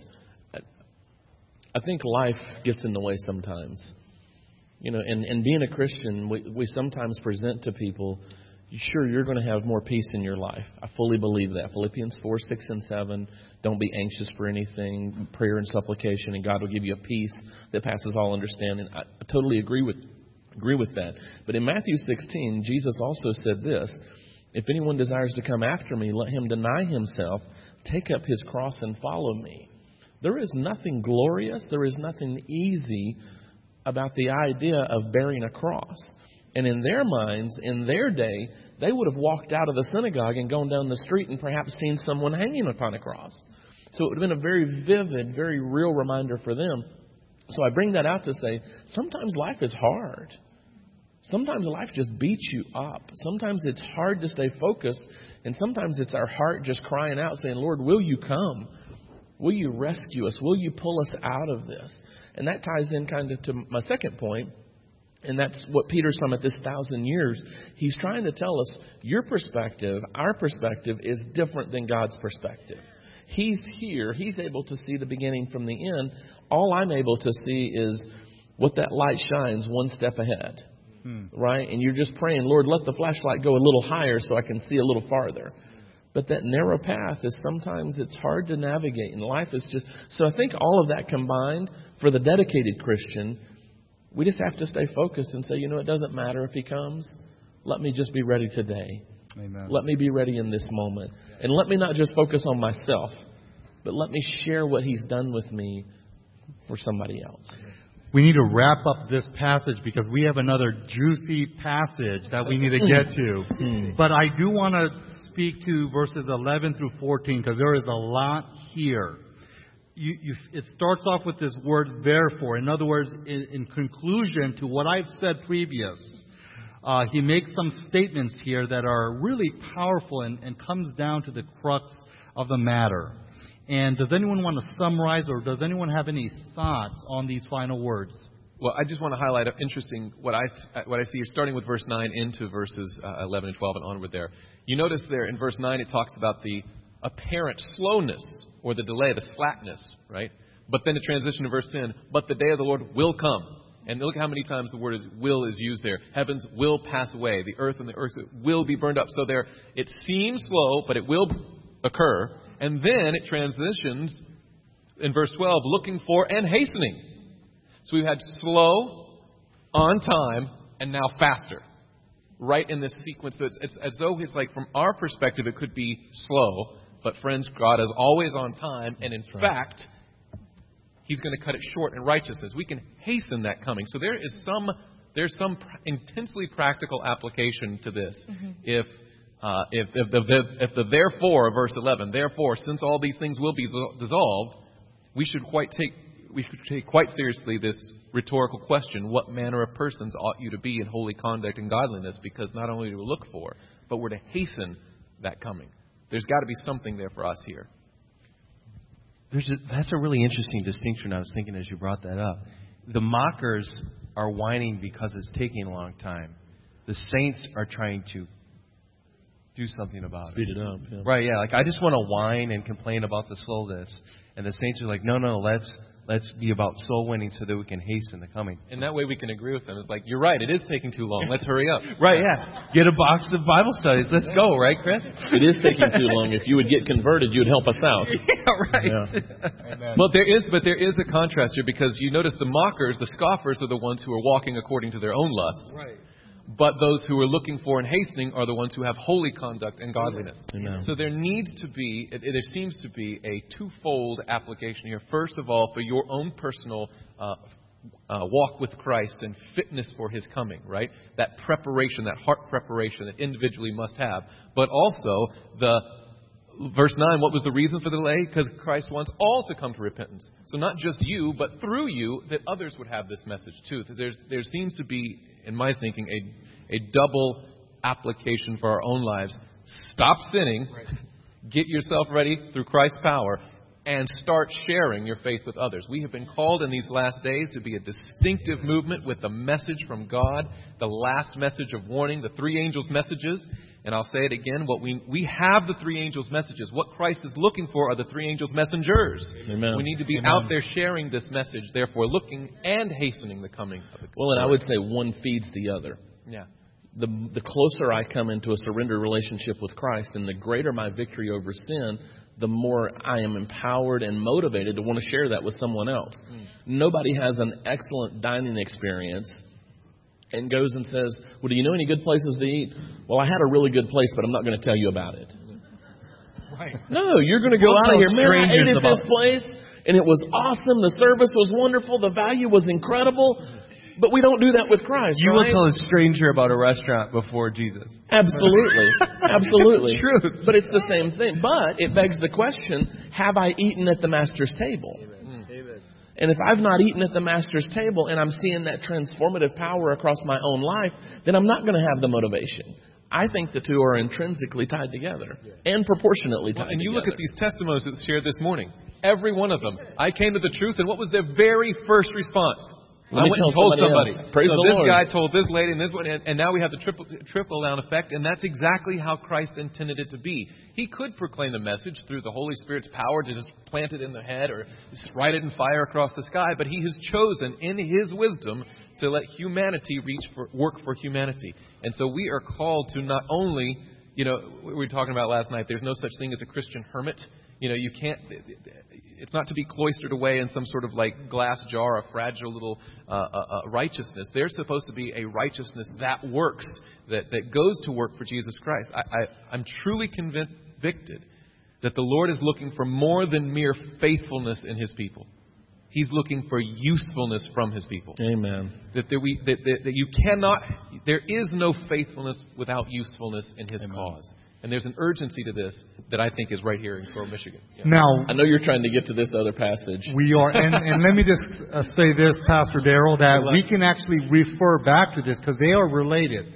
I think life gets in the way sometimes. You know, and being a Christian, we sometimes present to people, sure, you're going to have more peace in your life. I fully believe that. Philippians 4, 6, and 7. Don't be anxious for anything. Prayer and supplication, and God will give you a peace that passes all understanding. I totally agree with that. But in Matthew 16, Jesus also said this: if anyone desires to come after me, let him deny himself, take up his cross, and follow me. There is nothing glorious, there is nothing easy about the idea of bearing a cross. And in their minds, in their day, they would have walked out of the synagogue and gone down the street and perhaps seen someone hanging upon a cross. So it would have been a very vivid, very real reminder for them. So I bring that out to say, sometimes life is hard. Sometimes life just beats you up. Sometimes it's hard to stay focused. And sometimes it's our heart just crying out saying, Lord, will you come? Will you rescue us? Will you pull us out of this? And that ties in kind of to my second point. And that's what Peter's talking about, this 1,000 years. He's trying to tell us your perspective, our perspective is different than God's perspective. He's here. He's able to see the beginning from the end. All I'm able to see is what that light shines one step ahead. Right? And you're just praying, Lord, let the flashlight go a little higher so I can see a little farther. But that narrow path is sometimes it's hard to navigate. And life is just... So I think all of that combined, for the dedicated Christian, we just have to stay focused and say, you know, it doesn't matter if He comes. Let me just be ready today. Amen. Let me be ready in this moment. And let me not just focus on myself, but let me share what He's done with me for somebody else. We need to wrap up this passage because we have another juicy passage that we need to get to. But I do want to speak to verses 11 through 14 because there is a lot here. It starts off with this word, therefore. In other words, in conclusion to what I've said previous, he makes some statements here that are really powerful and comes down to the crux of the matter. And does anyone want to summarize, or does anyone have any thoughts on these final words? Well, I just want to highlight interesting what I see. You're starting with verse 9 into verses 11 and 12 and onward there. You notice there in verse 9 it talks about the apparent slowness or the delay, the slackness, right? But then the transition to verse 10, but the day of the Lord will come. And look how many times the word will is used there. Heavens will pass away. The earth and the earth will be burned up. So there, it seems slow, but it will occur. And then it transitions in verse 12, looking for and hastening. So we've had slow, on time, and now faster. Right in this sequence. So it's as though it's like from our perspective it could be slow. But friends, God is always on time. And in fact, He's going to cut it short in righteousness. We can hasten that coming. So there's some intensely practical application to this. Mm-hmm. If the therefore, verse 11, therefore, since all these things will be dissolved, we should take quite seriously this rhetorical question: what manner of persons ought you to be in holy conduct and godliness? Because not only do we look for, but we're to hasten that coming. There's got to be something there for us here. That's a really interesting distinction I was thinking as you brought that up. The mockers are whining because it's taking a long time. The saints are trying to do something about Speed it up. Yeah. Right, yeah. Like, I just want to whine and complain about the slowness. And the saints are like, no, let's be about soul winning so that we can hasten the coming. And that way we can agree with them. It's like, you're right, it is taking too long. Let's hurry up. Right, yeah. Get a box of Bible studies. Let's go, right, Chris? It is taking too long. If you would get converted, you'd help us out. Yeah, right. Yeah. Well, there is a contrast here, because you notice the mockers, the scoffers, are the ones who are walking according to their own lusts. Right. But those who are looking for and hastening are the ones who have holy conduct and godliness. Amen. So there needs to be, there seems to be a twofold application here. First of all, for your own personal walk with Christ and fitness for His coming, right? That preparation, that heart preparation that individually must have. But also, verse 9, what was the reason for the delay? Because Christ wants all to come to repentance. So not just you, but through you, that others would have this message too. There seems to be, in my thinking, a double application for our own lives. Stop sinning, get yourself ready through Christ's power, and start sharing your faith with others. We have been called in these last days to be a distinctive movement with the message from God, the last message of warning, the three angels' messages. And I'll say it again, we have the three angels' messages. What Christ is looking for are the three angels' messengers. Amen. We need to be out there sharing this message, therefore looking and hastening the coming of the Well, and I would say one feeds the other. Yeah. The closer I come into a surrendered relationship with Christ, and the greater my victory over sin, the more I am empowered and motivated to want to share that with someone else. Nobody has an excellent dining experience and goes and says, well, do you know any good places to eat? Well, I had a really good place, but I'm not going to tell you about it. Right. No, you're going to go out of here. Man, I ate at this place, and it was awesome. The service was wonderful. The value was incredible. But we don't do that with Christ. You right? will tell a stranger about a restaurant before Jesus. Absolutely. Absolutely. Truth. But it's the same thing. But it begs the question, have I eaten at the Master's table? Amen. And if I've not eaten at the Master's table and I'm seeing that transformative power across my own life, then I'm not going to have the motivation. I think the two are intrinsically tied together and proportionately tied together. And you look at these testimonies that shared this morning. Every one of them. I came to the truth, and what was their very first response? I went and told somebody. Praise the this Lord. guy told this lady and this one, and now we have the trickle down effect, and that's exactly how Christ intended it to be. He could proclaim the message through the Holy Spirit's power to just plant it in the head or just write it in fire across the sky, but He has chosen in His wisdom to let humanity work for humanity. And so we are called to not only, we were talking about last night, there's no such thing as a Christian hermit. You can't, it's not to be cloistered away in some sort of like glass jar of fragile little righteousness. There's supposed to be a righteousness that works, that goes to work for Jesus Christ. I'm truly convicted that the Lord is looking for more than mere faithfulness in His people. He's looking for usefulness from His people. Amen. That you cannot, there is no faithfulness without usefulness in His cause. And there's an urgency to this that I think is right here in Pearl, Michigan. Yeah. Now, I know you're trying to get to this other passage. We are, and let me just say this, Pastor Darrell, that we can actually refer back to this because they are related.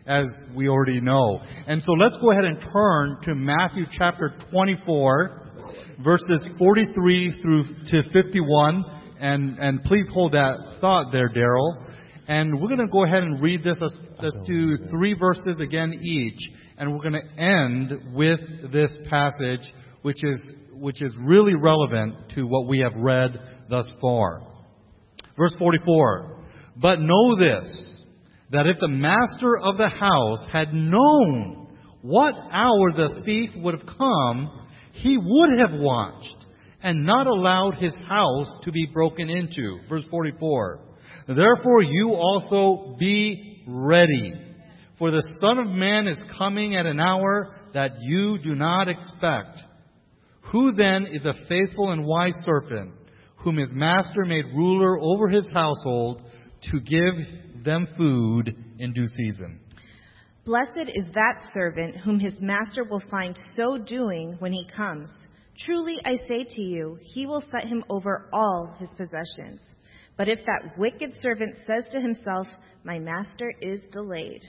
as we already know. And so let's go ahead and turn to Matthew chapter 24, verses 43 through to 51. And please hold that thought there, Daryl. And we're going to go ahead and read this. Let's do 3 verses again each. And we're going to end with this passage, which is really relevant to what we have read thus far. Verse 44. But know this, that if the master of the house had known what hour the thief would have come, he would have watched and not allowed his house to be broken into. Verse 44. Therefore you also be ready, for the Son of Man is coming at an hour that you do not expect. Who then is a faithful and wise servant, whom his master made ruler over his household, to give them food in due season? Blessed is that servant whom his master will find so doing when he comes. Truly I say to you, he will set him over all his possessions. But if that wicked servant says to himself, my master is delayed,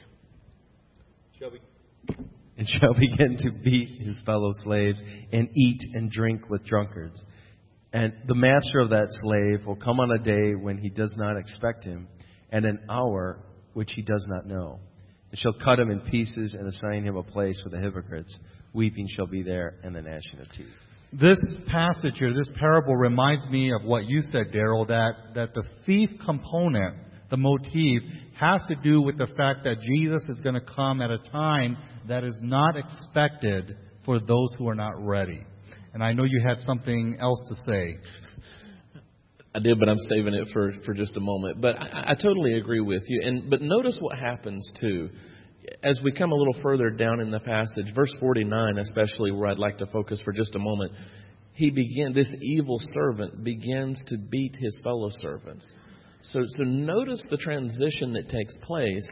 and shall begin to beat his fellow slaves and eat and drink with drunkards. And the master of that slave will come on a day when he does not expect him, and an hour which he does not know. And shall cut him in pieces and assign him a place for the hypocrites. Weeping shall be there, and the gnashing of teeth. This passage here, this parable reminds me of what you said, Daryl, that the thief component, the motif, has to do with the fact that Jesus is going to come at a time that is not expected for those who are not ready. And I know you had something else to say. I did, but I'm saving it for just a moment. But I totally agree with you. But notice what happens, too. As we come a little further down in the passage, verse 49 especially, where I'd like to focus for just a moment, this evil servant begins to beat his fellow servants. So notice the transition that takes place.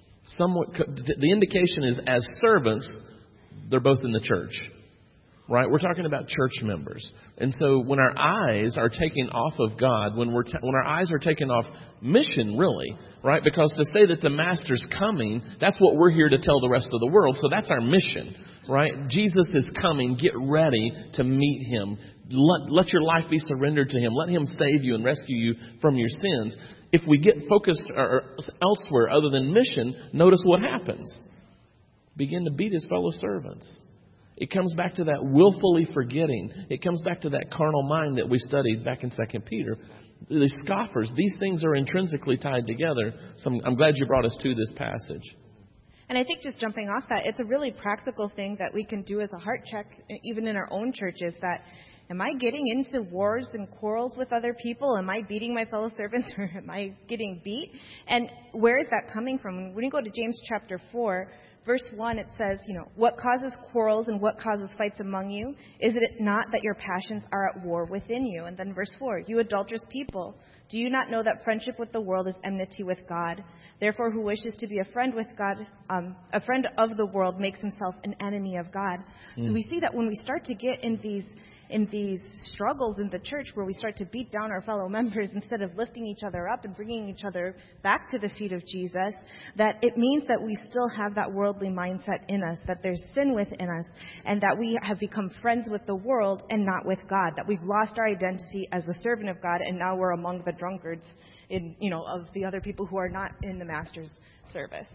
The indication is, as servants, they're both in the church. Right? We're talking about church members. And so when our eyes are taken off of God, when our eyes are taken off mission, really, right? Because to say that the master's coming, that's what we're here to tell the rest of the world. So that's our mission, right? Jesus is coming. Get ready to meet him. Let your life be surrendered to him. Let him save you and rescue you from your sins. If we get focused elsewhere other than mission, notice what happens. Begin to beat his fellow servants. It comes back to that willfully forgetting. It comes back to that carnal mind that we studied back in 2 Peter. The scoffers, these things are intrinsically tied together. So I'm glad you brought us to this passage. And I think just jumping off that, it's a really practical thing that we can do as a heart check, even in our own churches, that am I getting into wars and quarrels with other people? Am I beating my fellow servants, or am I getting beat? And where is that coming from? When you go to James chapter 4, verse 1, it says, what causes quarrels and what causes fights among you? Is it not that your passions are at war within you? And then verse 4, you adulterous people, do you not know that friendship with the world is enmity with God? Therefore, who wishes to be a friend with God, a friend of the world, makes himself an enemy of God. So we see that when we start to get in these struggles in the church, where we start to beat down our fellow members instead of lifting each other up and bringing each other back to the feet of Jesus, that it means that we still have that worldly mindset in us, that there's sin within us, and that we have become friends with the world and not with God, that we've lost our identity as a servant of God, and now we're among the drunkards of the other people who are not in the master's service.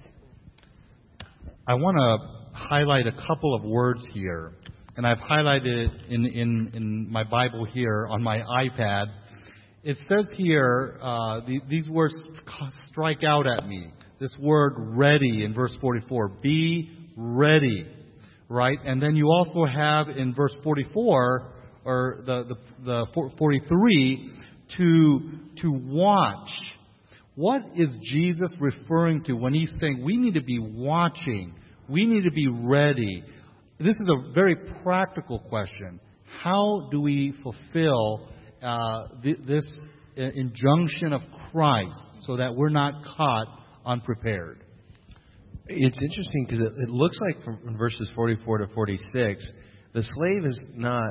I want to highlight a couple of words here. And I've highlighted it in my Bible here on my iPad. It says here, these words strike out at me. This word ready in verse 44. Be ready. Right? And then you also have in verse 44, or the 43, to watch. What is Jesus referring to when he's saying we need to be watching? We need to be ready. This is a very practical question. How do we fulfill this injunction of Christ so that we're not caught unprepared? It's interesting because it looks like from verses 44 to 46, the slave is not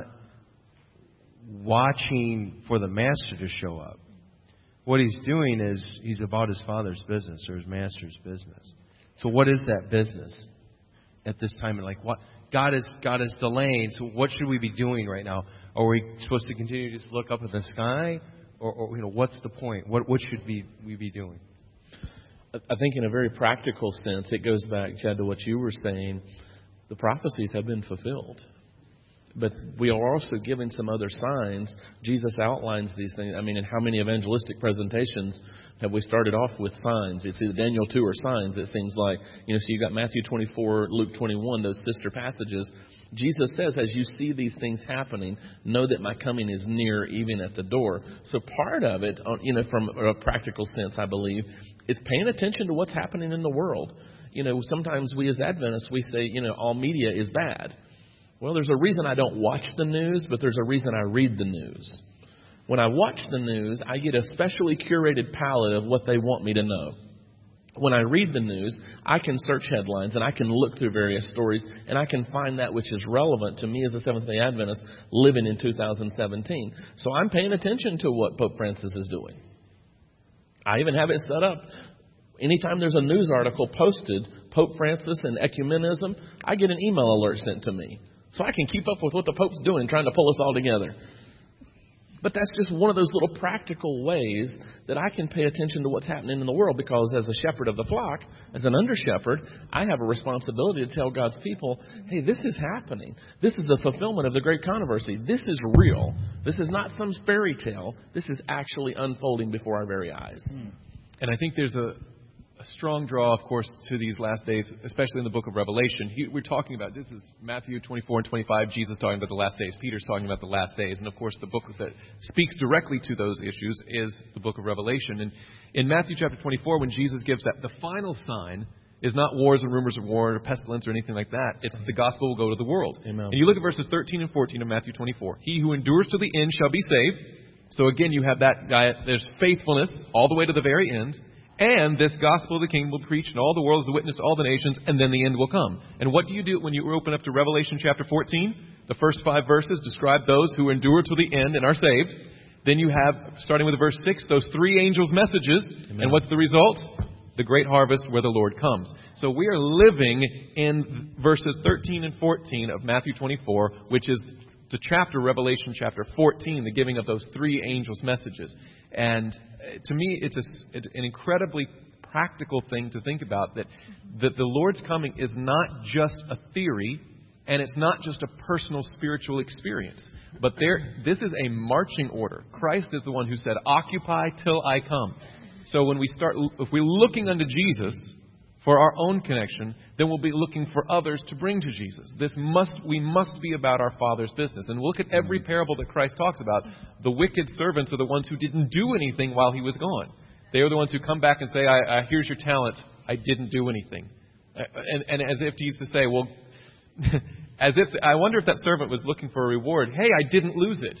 watching for the master to show up. What he's doing is he's about his father's business or his master's business. So what is that business at this time? And like, what God is delaying. So what should we be doing right now? Are we supposed to continue to just look up at the sky, or what's the point? What should we be doing? I think in a very practical sense, it goes back, Chad, to what you were saying. The prophecies have been fulfilled. But we are also given some other signs. Jesus outlines these things. I mean, in how many evangelistic presentations have we started off with signs? It's either Daniel 2 or signs, it seems like. So you got Matthew 24, Luke 21, those sister passages. Jesus says, as you see these things happening, know that my coming is near, even at the door. So part of it, from a practical sense, I believe, is paying attention to what's happening in the world. Sometimes we as Adventists, we say, all media is bad. Well, there's a reason I don't watch the news, but there's a reason I read the news. When I watch the news, I get a specially curated palette of what they want me to know. When I read the news, I can search headlines and I can look through various stories and I can find that which is relevant to me as a Seventh-day Adventist living in 2017. So I'm paying attention to what Pope Francis is doing. I even have it set up. Anytime there's a news article posted, Pope Francis and ecumenism, I get an email alert sent to me. So I can keep up with what the Pope's doing, trying to pull us all together. But that's just one of those little practical ways that I can pay attention to what's happening in the world, because as a shepherd of the flock, as an under-shepherd, I have a responsibility to tell God's people, hey, this is happening. This is the fulfillment of the great controversy. This is real. This is not some fairy tale. This is actually unfolding before our very eyes. And I think there's a strong draw, of course, to these last days, especially in the book of Revelation. We're talking about, this is Matthew 24 and 25, Jesus talking about the last days, Peter's talking about the last days, and of course the book that speaks directly to those issues is the book of Revelation. And in Matthew chapter 24, when Jesus gives that, the final sign is not wars and rumors of war or pestilence or anything like that. It's the gospel will go to the world. Amen. And you look at verses 13 and 14 of Matthew 24. He who endures to the end shall be saved. So again, you have that guy, there's faithfulness all the way to the very end. And this gospel of the kingdom will preach in all the world as a witness to all the nations, and then the end will come. And what do you do when you open up to Revelation chapter 14? The first 5 verses describe those who endure to the end and are saved. Then you have, starting with verse 6, those 3 angels' messages. Amen. And what's the result? The great harvest where the Lord comes. So we are living in verses 13 and 14 of Matthew 24, which is the chapter, Revelation chapter 14, the giving of those 3 angels' messages. And to me, it's an incredibly practical thing to think about, that the Lord's coming is not just a theory, and it's not just a personal spiritual experience. But this is a marching order. Christ is the one who said, occupy till I come. So when if we're looking unto Jesus for our own connection, then we'll be looking for others to bring to Jesus. We must be about our Father's business. And look at every parable that Christ talks about. The wicked servants are the ones who didn't do anything while he was gone. They are the ones who come back and say, here's your talent. I didn't do anything. And as if Jesus to say, well, I wonder if that servant was looking for a reward. Hey, I didn't lose it.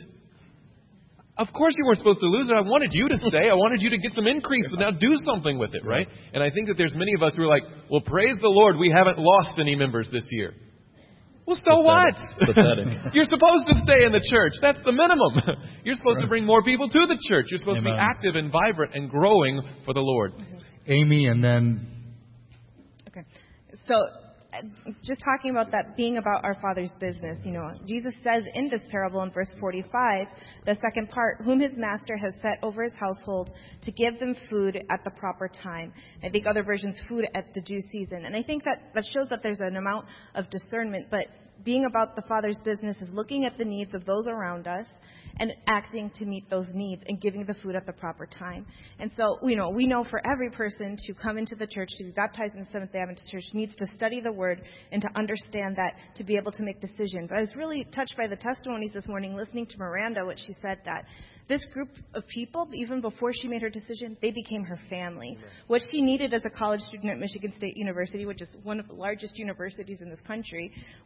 Of course you weren't supposed to lose it. I wanted you to stay. I wanted you to get some increase, but now do something with it, right? And I think that there's many of us who are like, well, praise the Lord, we haven't lost any members this year. Well, so what? Pathetic. You're supposed to stay in the church. That's the minimum. You're supposed to bring more people to the church. You're supposed to be active and vibrant and growing for the Lord. Amy, and then... Okay. So... just talking about that being about our Father's business, Jesus says in this parable in verse 45, the second part, whom his master has set over his household to give them food at the proper time. I think other versions, food at the due season. And I think that shows that there's an amount of discernment, but being about the Father's business is looking at the needs of those around us and acting to meet those needs and giving the food at the proper time. And so, we know for every person to come into the church, to be baptized in the Seventh-day Adventist Church, needs to study the Word and to understand that, to be able to make decisions. But I was really touched by the testimonies this morning, listening to Miranda, what she said, that this group of people, even before she made her decision, they became her family. What she needed as a college student at Michigan State University, which is one of the largest universities in this country, was a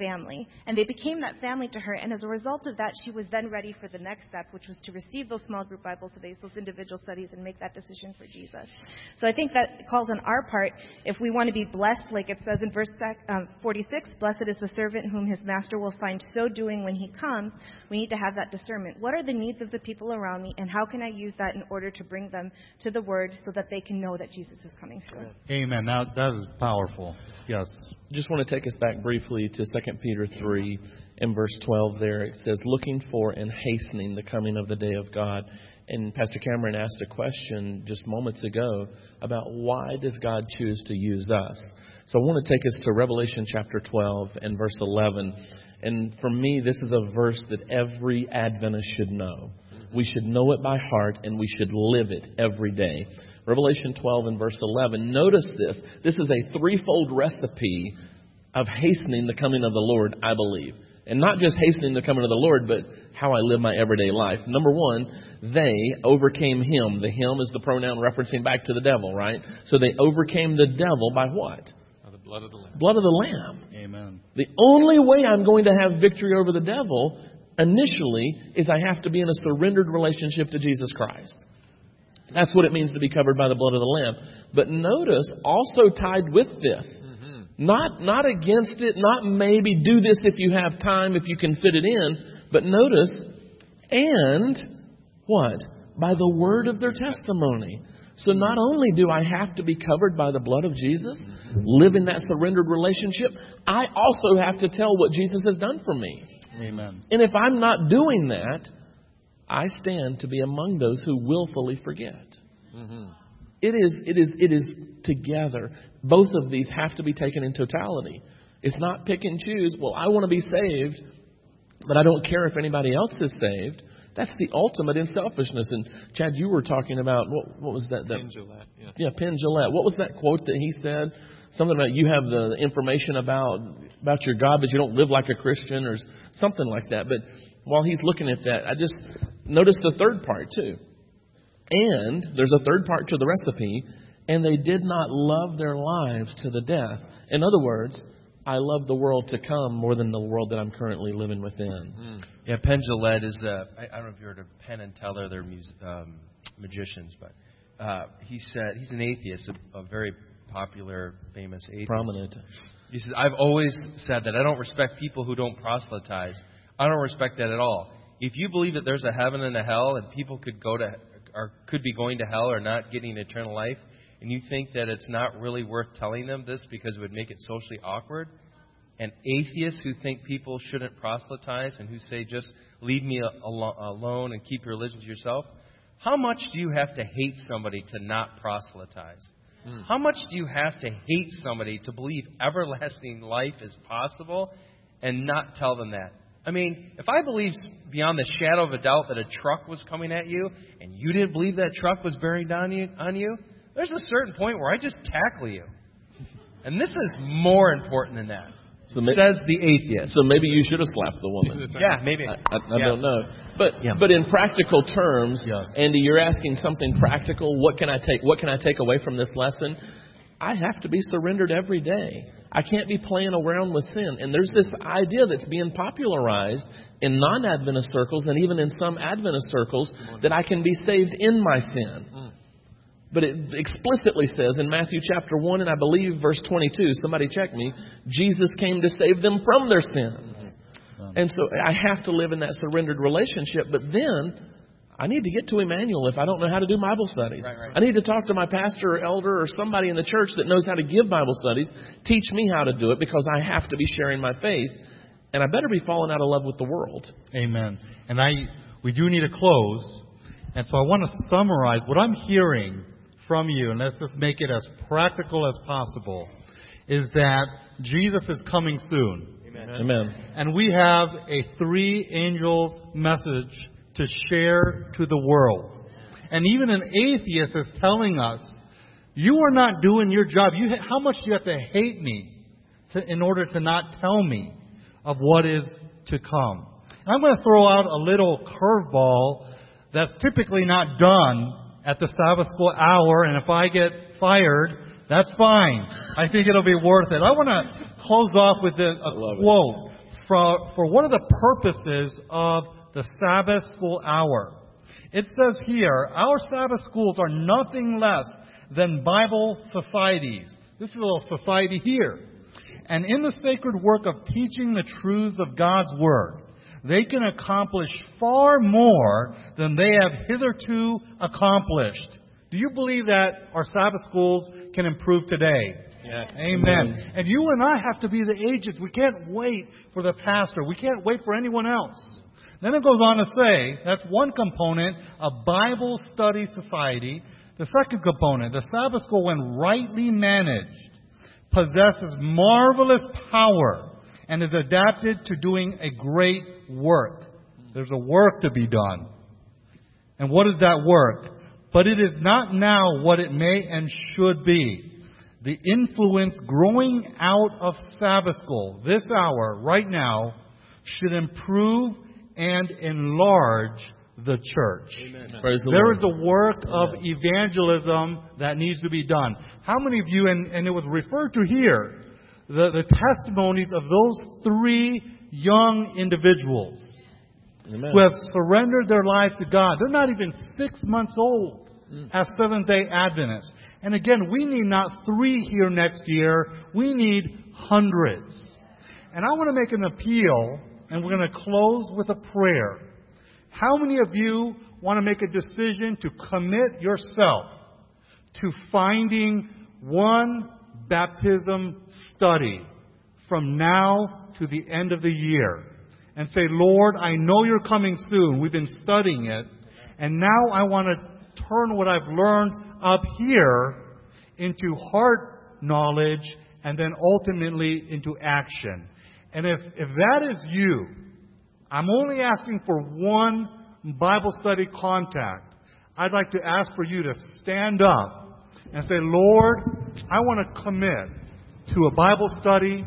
family. And they became that family to her. And as a result of that, she was then ready for the next step, which was to receive those small group Bible studies, those individual studies, and make that decision for Jesus. So I think that calls on our part, if we want to be blessed, like it says in verse 46, blessed is the servant whom his master will find so doing when he comes. We need to have that discernment. What are the needs of the people around me, and how can I use that in order to bring them to the Word so that they can know that Jesus is coming soon? Amen. Now, that is powerful. Yes. Just want to take us back briefly to 2 Peter 3 and verse 12 there. It says, looking for and hastening the coming of the day of God. And Pastor Cameron asked a question just moments ago about why does God choose to use us? So I want to take us to Revelation chapter 12 and verse 11. And for me, this is a verse that every Adventist should know. We should know it by heart, and we should live it every day. Revelation 12 and verse 11. Notice this. This is a threefold recipe of hastening the coming of the Lord, I believe. And not just hastening the coming of the Lord, but how I live my everyday life. Number one, they overcame him. The him is the pronoun referencing back to the devil, right? So they overcame the devil by what? By the blood of the Lamb. Blood of the Lamb. Amen. The only way I'm going to have victory over the devil initially is I have to be in a surrendered relationship to Jesus Christ. That's what it means to be covered by the blood of the Lamb. But notice, also tied with this, not against it, not maybe do this if you have time, if you can fit it in, but notice, and what? By the word of their testimony. So not only do I have to be covered by the blood of Jesus, live in that surrendered relationship, I also have to tell what Jesus has done for me. Amen. And if I'm not doing that, I stand to be among those who willfully forget. It is together. Both of these have to be taken in totality. It's not pick and choose. Well, I want to be saved, but I don't care if anybody else is saved. That's the ultimate in selfishness. And Chad, you were talking about, what was that? Penn Jillette. Yeah, Penn Jillette. What was that quote that he said? Something about you have the information about your God, but you don't live like a Christian or something like that. But while he's looking at that, I just noticed the third part too. And there's a third part to the recipe. And they did not love their lives to the death. In other words, I love the world to come more than the world that I'm currently living within. Yeah, Penn Jillette is, I don't know if you heard of Penn and Teller, they're magicians, but he said, he's an atheist, a very popular, famous atheist. Prominent. He says, I've always said that I don't respect people who don't proselytize. I don't respect that at all. If you believe that there's a heaven and a hell and people could go to, or could be going to hell or not getting eternal life, and you think that it's not really worth telling them this because it would make it socially awkward, and atheists who think people shouldn't proselytize and who say just leave me alone and keep your religion to yourself, how much do you have to hate somebody to not proselytize? How much do you have to hate somebody to believe everlasting life is possible and not tell them that? I mean, if I believed beyond the shadow of a doubt that a truck was coming at you and you didn't believe that truck was bearing down on you, there's a certain point where I just tackle you. And this is more important than that. So says the atheist. So maybe you should have slapped the woman. Yeah, maybe. I don't know. But in practical terms, Andy, you're asking something practical. What can I take away from this lesson? I have to be surrendered every day. I can't be playing around with sin. And there's this idea that's being popularized in non-Adventist circles and even in some Adventist circles that I can be saved in my sin. But it explicitly says in Matthew chapter 1 and I believe verse 22, somebody check me, Jesus came to save them from their sins. And so I have to live in that surrendered relationship. But then I need to get to Emmanuel if I don't know how to do Bible studies. Right. I need to talk to my pastor or elder or somebody in the church that knows how to give Bible studies. Teach me how to do it because I have to be sharing my faith. And I better be falling out of love with the world. Amen. And we do need to close. And so I want to summarize what I'm hearing from you, and let's just make it as practical as possible, is that Jesus is coming soon. Amen. And we have a 3 angels message to share to the world. And even an atheist is telling us, you are not doing your job. How much do you have to hate me in order to not tell me of what is to come? And I'm going to throw out a little curveball that's typically not done at the Sabbath school hour, and if I get fired, that's fine. I think it'll be worth it. I want to close off with a quote for one of the purposes of the Sabbath school hour. It says here, our Sabbath schools are nothing less than Bible societies. This is a little society here. And in the sacred work of teaching the truths of God's Word, they can accomplish far more than they have hitherto accomplished. Do you believe that our Sabbath schools can improve today? Yes. Amen. And you and I have to be the agents. We can't wait for the pastor. We can't wait for anyone else. Then it goes on to say, that's one component, a Bible study society. The second component, the Sabbath school, when rightly managed, possesses marvelous power and is adapted to doing a great work. There's a work to be done. And what is that work? But it is not now what it may and should be. The influence growing out of Sabbath school, this hour, right now, should improve and enlarge the church. There is a work of evangelism that needs to be done. How many of you, and it was referred to here, the testimonies of those 3 young individuals who have surrendered their lives to God. They're not even 6 months old as Seventh-day Adventists. And again, we need not 3 here next year. We need hundreds. And I want to make an appeal, and we're going to close with a prayer. How many of you want to make a decision to commit yourself to finding one baptism study from now to the end of the year? And say, Lord, I know you're coming soon. We've been studying it. And now I want to turn what I've learned up here into heart knowledge and then ultimately into action. And if that is you, I'm only asking for one Bible study contact. I'd like to ask for you to stand up and say, Lord, I want to commit to a Bible study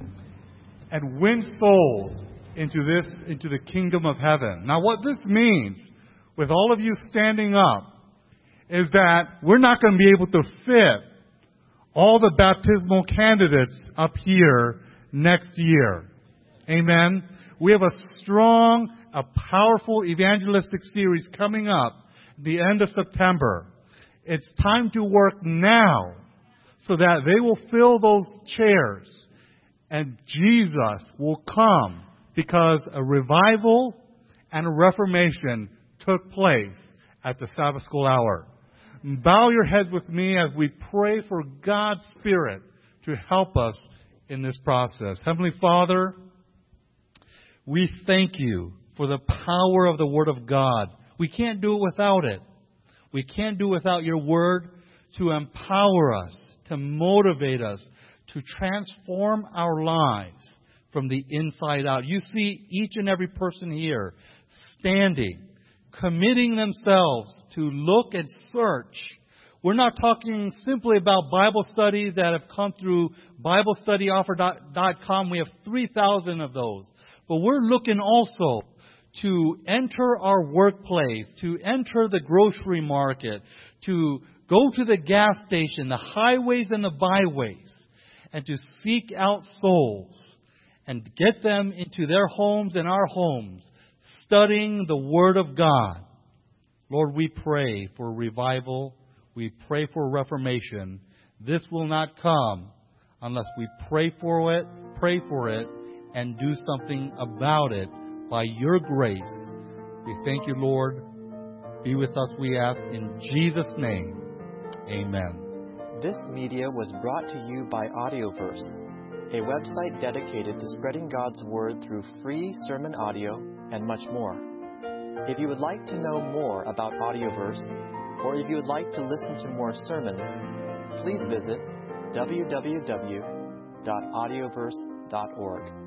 and win souls into the kingdom of heaven. Now, what this means, with all of you standing up, is that we're not going to be able to fit all the baptismal candidates up here next year. Amen. We have a strong, a powerful evangelistic series coming up at the end of September. It's time to work now so that they will fill those chairs and Jesus will come, because a revival and a reformation took place at the Sabbath school hour. Bow your heads with me as we pray for God's Spirit to help us in this process. Heavenly Father, we thank you for the power of the Word of God. We can't do it without it. We can't do it without your Word to empower us, to motivate us, to transform our lives from the inside out. You see each and every person here standing, committing themselves to look and search. We're not talking simply about Bible studies that have come through BibleStudyOffer.com. We have 3,000 of those. But we're looking also to enter our workplace, to enter the grocery market, to go to the gas station, the highways and the byways, and to seek out souls and get them into their homes and our homes, studying the Word of God. Lord, we pray for revival. We pray for reformation. This will not come unless we pray for it, and do something about it by your grace. We thank you, Lord. Be with us, we ask, in Jesus' name. Amen. This media was brought to you by Audioverse, a website dedicated to spreading God's Word through free sermon audio and much more. If you would like to know more about Audioverse, or if you would like to listen to more sermons, please visit www.audioverse.org.